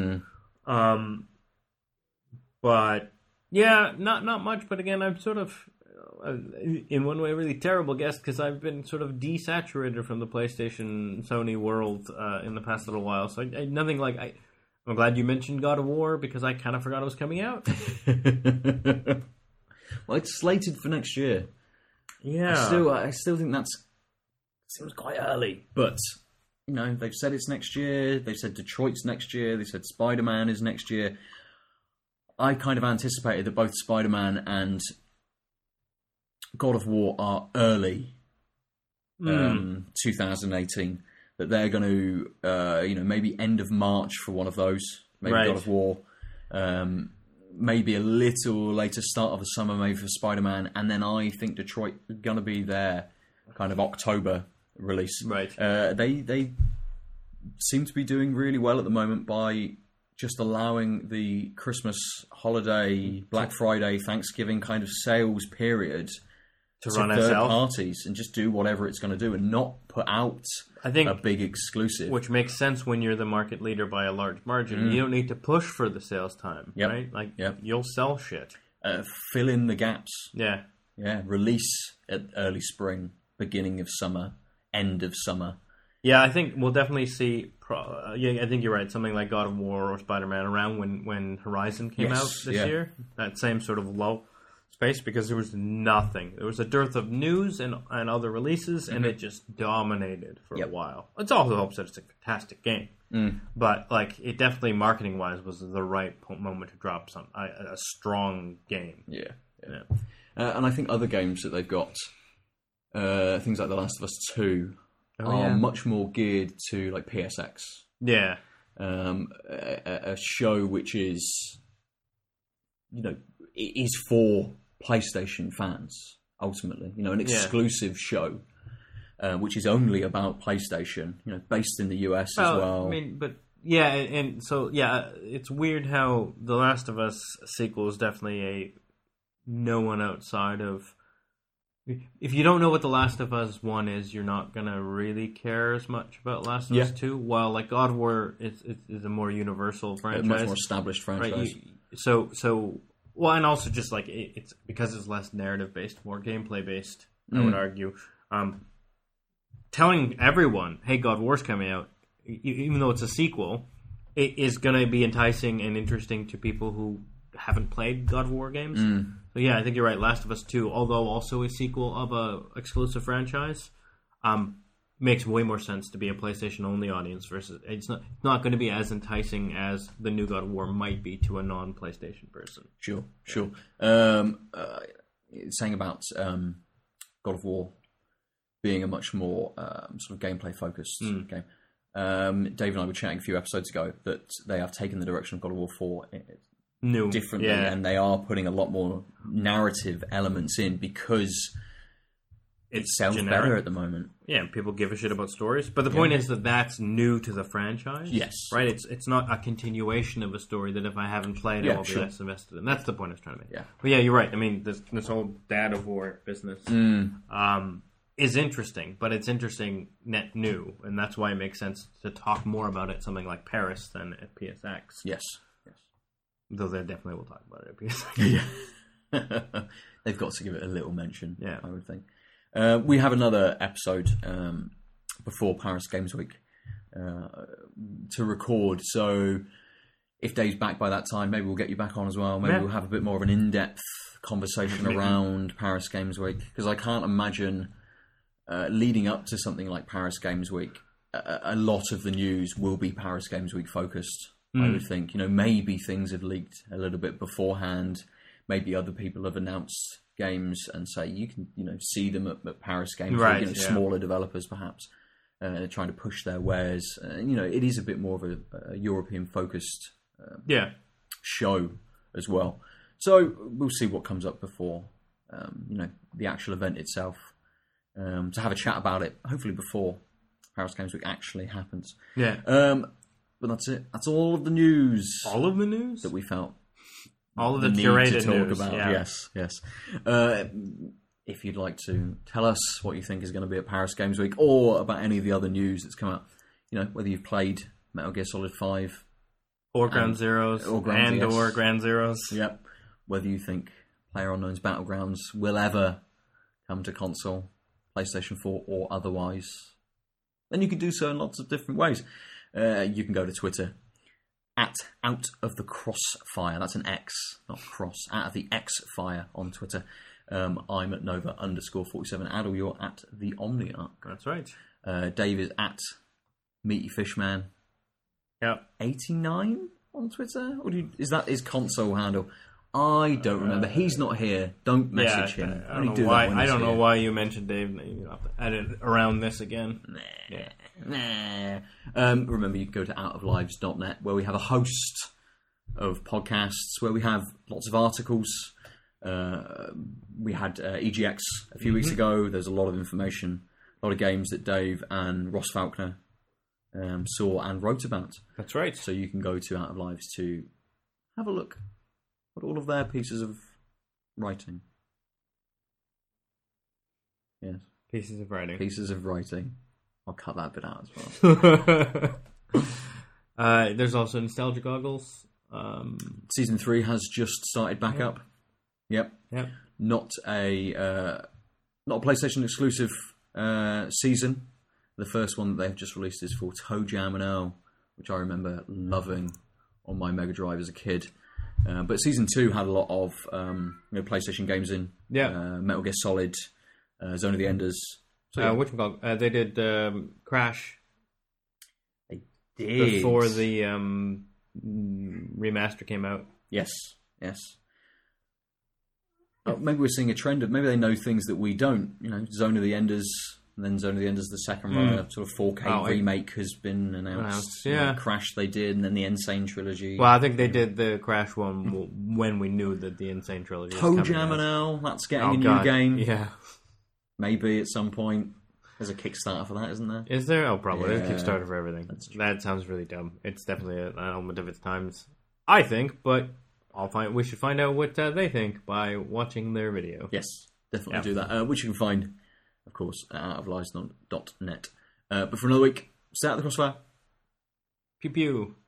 But yeah, not much. But again, I'm sort of. In one way, a really terrible guest because I've been sort of desaturated from the PlayStation Sony world in the past little while. So nothing like I'm glad you mentioned God of War because I kind of forgot it was coming out. Well, it's slated for next year. Yeah, I still think that seems quite early. But they've said it's next year. They've said Detroit's next year. They said Spider-Man is next year. I kind of anticipated that both Spider-Man and God of War are early 2018, that they're going to maybe end of March for one of those, maybe God of War, maybe a little later, start of the summer maybe for Spider-Man, and then I think Detroit is going to be their kind of October release. Right. They seem to be doing really well at the moment by just allowing the Christmas holiday, Black Friday, Thanksgiving kind of sales period to run third itself. parties and just do whatever it's going to do and not put out I think, a big exclusive. which makes sense when you're the market leader by a large margin. You don't need to push for the sales time, Yep. right? Like, Yep. you'll sell shit. Fill in the gaps. Yeah. Yeah, release at early spring, beginning of summer, end of summer. Yeah, I think we'll definitely see. I think you're right. Something like God of War or Spider-Man around when Horizon came out this year. That same sort of low space because there was nothing. There was a dearth of news and other releases, and it just dominated for a while. It's also helps that it's a fantastic game, but like it definitely marketing-wise was the right moment to drop a strong game. Yeah. And I think other games that they've got, things like The Last of Us 2. Much more geared to like PSX. Yeah. A show which is, is for PlayStation fans, ultimately. An exclusive show, which is only about PlayStation, based in the US as well. I mean, but yeah, and so, yeah, it's weird how The Last of Us sequel is definitely no one outside of... If you don't know what The Last of Us 1 is, you're not going to really care as much about Last of Us 2. While, like, God of War is a more universal franchise. A much more established franchise. Right? Well, and also just, like, it's because it's less narrative-based, more gameplay-based, I would argue. Telling everyone, hey, God of War's coming out, even though it's a sequel, it is going to be enticing and interesting to people who haven't played God of War games. So yeah, I think you're right. Last of Us 2, although also a sequel of a exclusive franchise, makes way more sense to be a PlayStation only audience versus it's not going to be as enticing as the new God of War might be to a non-PlayStation person. Sure. Saying about God of War being a much more sort of gameplay focused game. Dave and I were chatting a few episodes ago that they have taken the direction of God of War 4 differently, and they are putting a lot more narrative elements in because it sells better at the moment. Yeah, people give a shit about stories, but the point is that that's new to the franchise. Yes, right. It's not a continuation of a story that if I haven't played, I won't be less invested in. That's the point I was trying to make. Yeah, but yeah, you're right. I mean, this whole Dad of War business is interesting, but it's interesting net new, and that's why it makes sense to talk more about it something like Paris than at PSX. Yes. Though they definitely will talk about it at PSX. Yeah. They've got to give it a little mention, I would think. We have another episode before Paris Games Week to record, so if Dave's back by that time, maybe we'll get you back on as well. Maybe we'll have a bit more of an in-depth conversation around Paris Games Week, because I can't imagine leading up to something like Paris Games Week, a lot of the news will be Paris Games Week focused. I would think, maybe things have leaked a little bit beforehand. Maybe other people have announced games and say you can, see them at Paris Games Week. Smaller developers perhaps trying to push their wares. It is a bit more of a European focused show as well. So we'll see what comes up before, the actual event itself. To have a chat about it, hopefully before Paris Games Week actually happens. Yeah. But that's it. That's all of the news. All of the news that we felt. All of the curated news. About. Yes. If you'd like to tell us what you think is going to be at Paris Games Week, or about any of the other news that's come out, whether you've played Metal Gear Solid 5 or Ground Zeroes, or Ground Zeroes. Yep. Whether you think PlayerUnknown's Battlegrounds will ever come to console, PlayStation 4 or otherwise, then you can do so in lots of different ways. You can go to Twitter at Out of the Crossfire. That's an X, not cross. Out of the X Fire on Twitter. I'm at Nova_47. Adel, you're at the Omniarch. That's right. Dave is at Meaty Fishman. Yep. 89 on Twitter? Or is that his console handle? I don't remember. He's not here. Don't message him. I don't know why you mentioned Dave. You have to edit around this again. Nah. Remember, you can go to outoflives.net, where we have a host of podcasts, where we have lots of articles. We had EGX a few weeks ago. There's a lot of information, a lot of games that Dave and Ross Falconer saw and wrote about. That's right. So you can go to Out of Lives to have a look at all of their pieces of writing. Yes. Pieces of writing. Pieces of writing. I'll cut that bit out as well. There's also Nostalgia Goggles. Season 3 has just started back up. Yep. Not a PlayStation exclusive season. The first one that they've just released is for Toe Jam and Earl, which I remember loving on my Mega Drive as a kid. But Season 2 had a lot of PlayStation games in. Yeah. Metal Gear Solid, Zone of the Enders. So, they did Crash. They did. Before the remaster came out. Yes. Maybe we're seeing a trend of, maybe they know things that we don't. Zone of the Enders, and then Zone of the Enders, the second sort of 4K remake has been announced. Yeah. Crash they did, and then the Insane Trilogy. Well, I think they did the Crash one when we knew that the Insane Trilogy was coming. Toe Jam and Earl, that's getting a new God. game. Yeah. Maybe at some point. There's a Kickstarter for that, isn't there? Is there? Oh, probably. Yeah. There's a Kickstarter for everything. That sounds really dumb. It's definitely an element of its times, I think, but we should find out what they think by watching their video. Yes, definitely do that. Which you can find, of course, at outoflives.net. But for another week, stay out of the crossfire. Pew pew.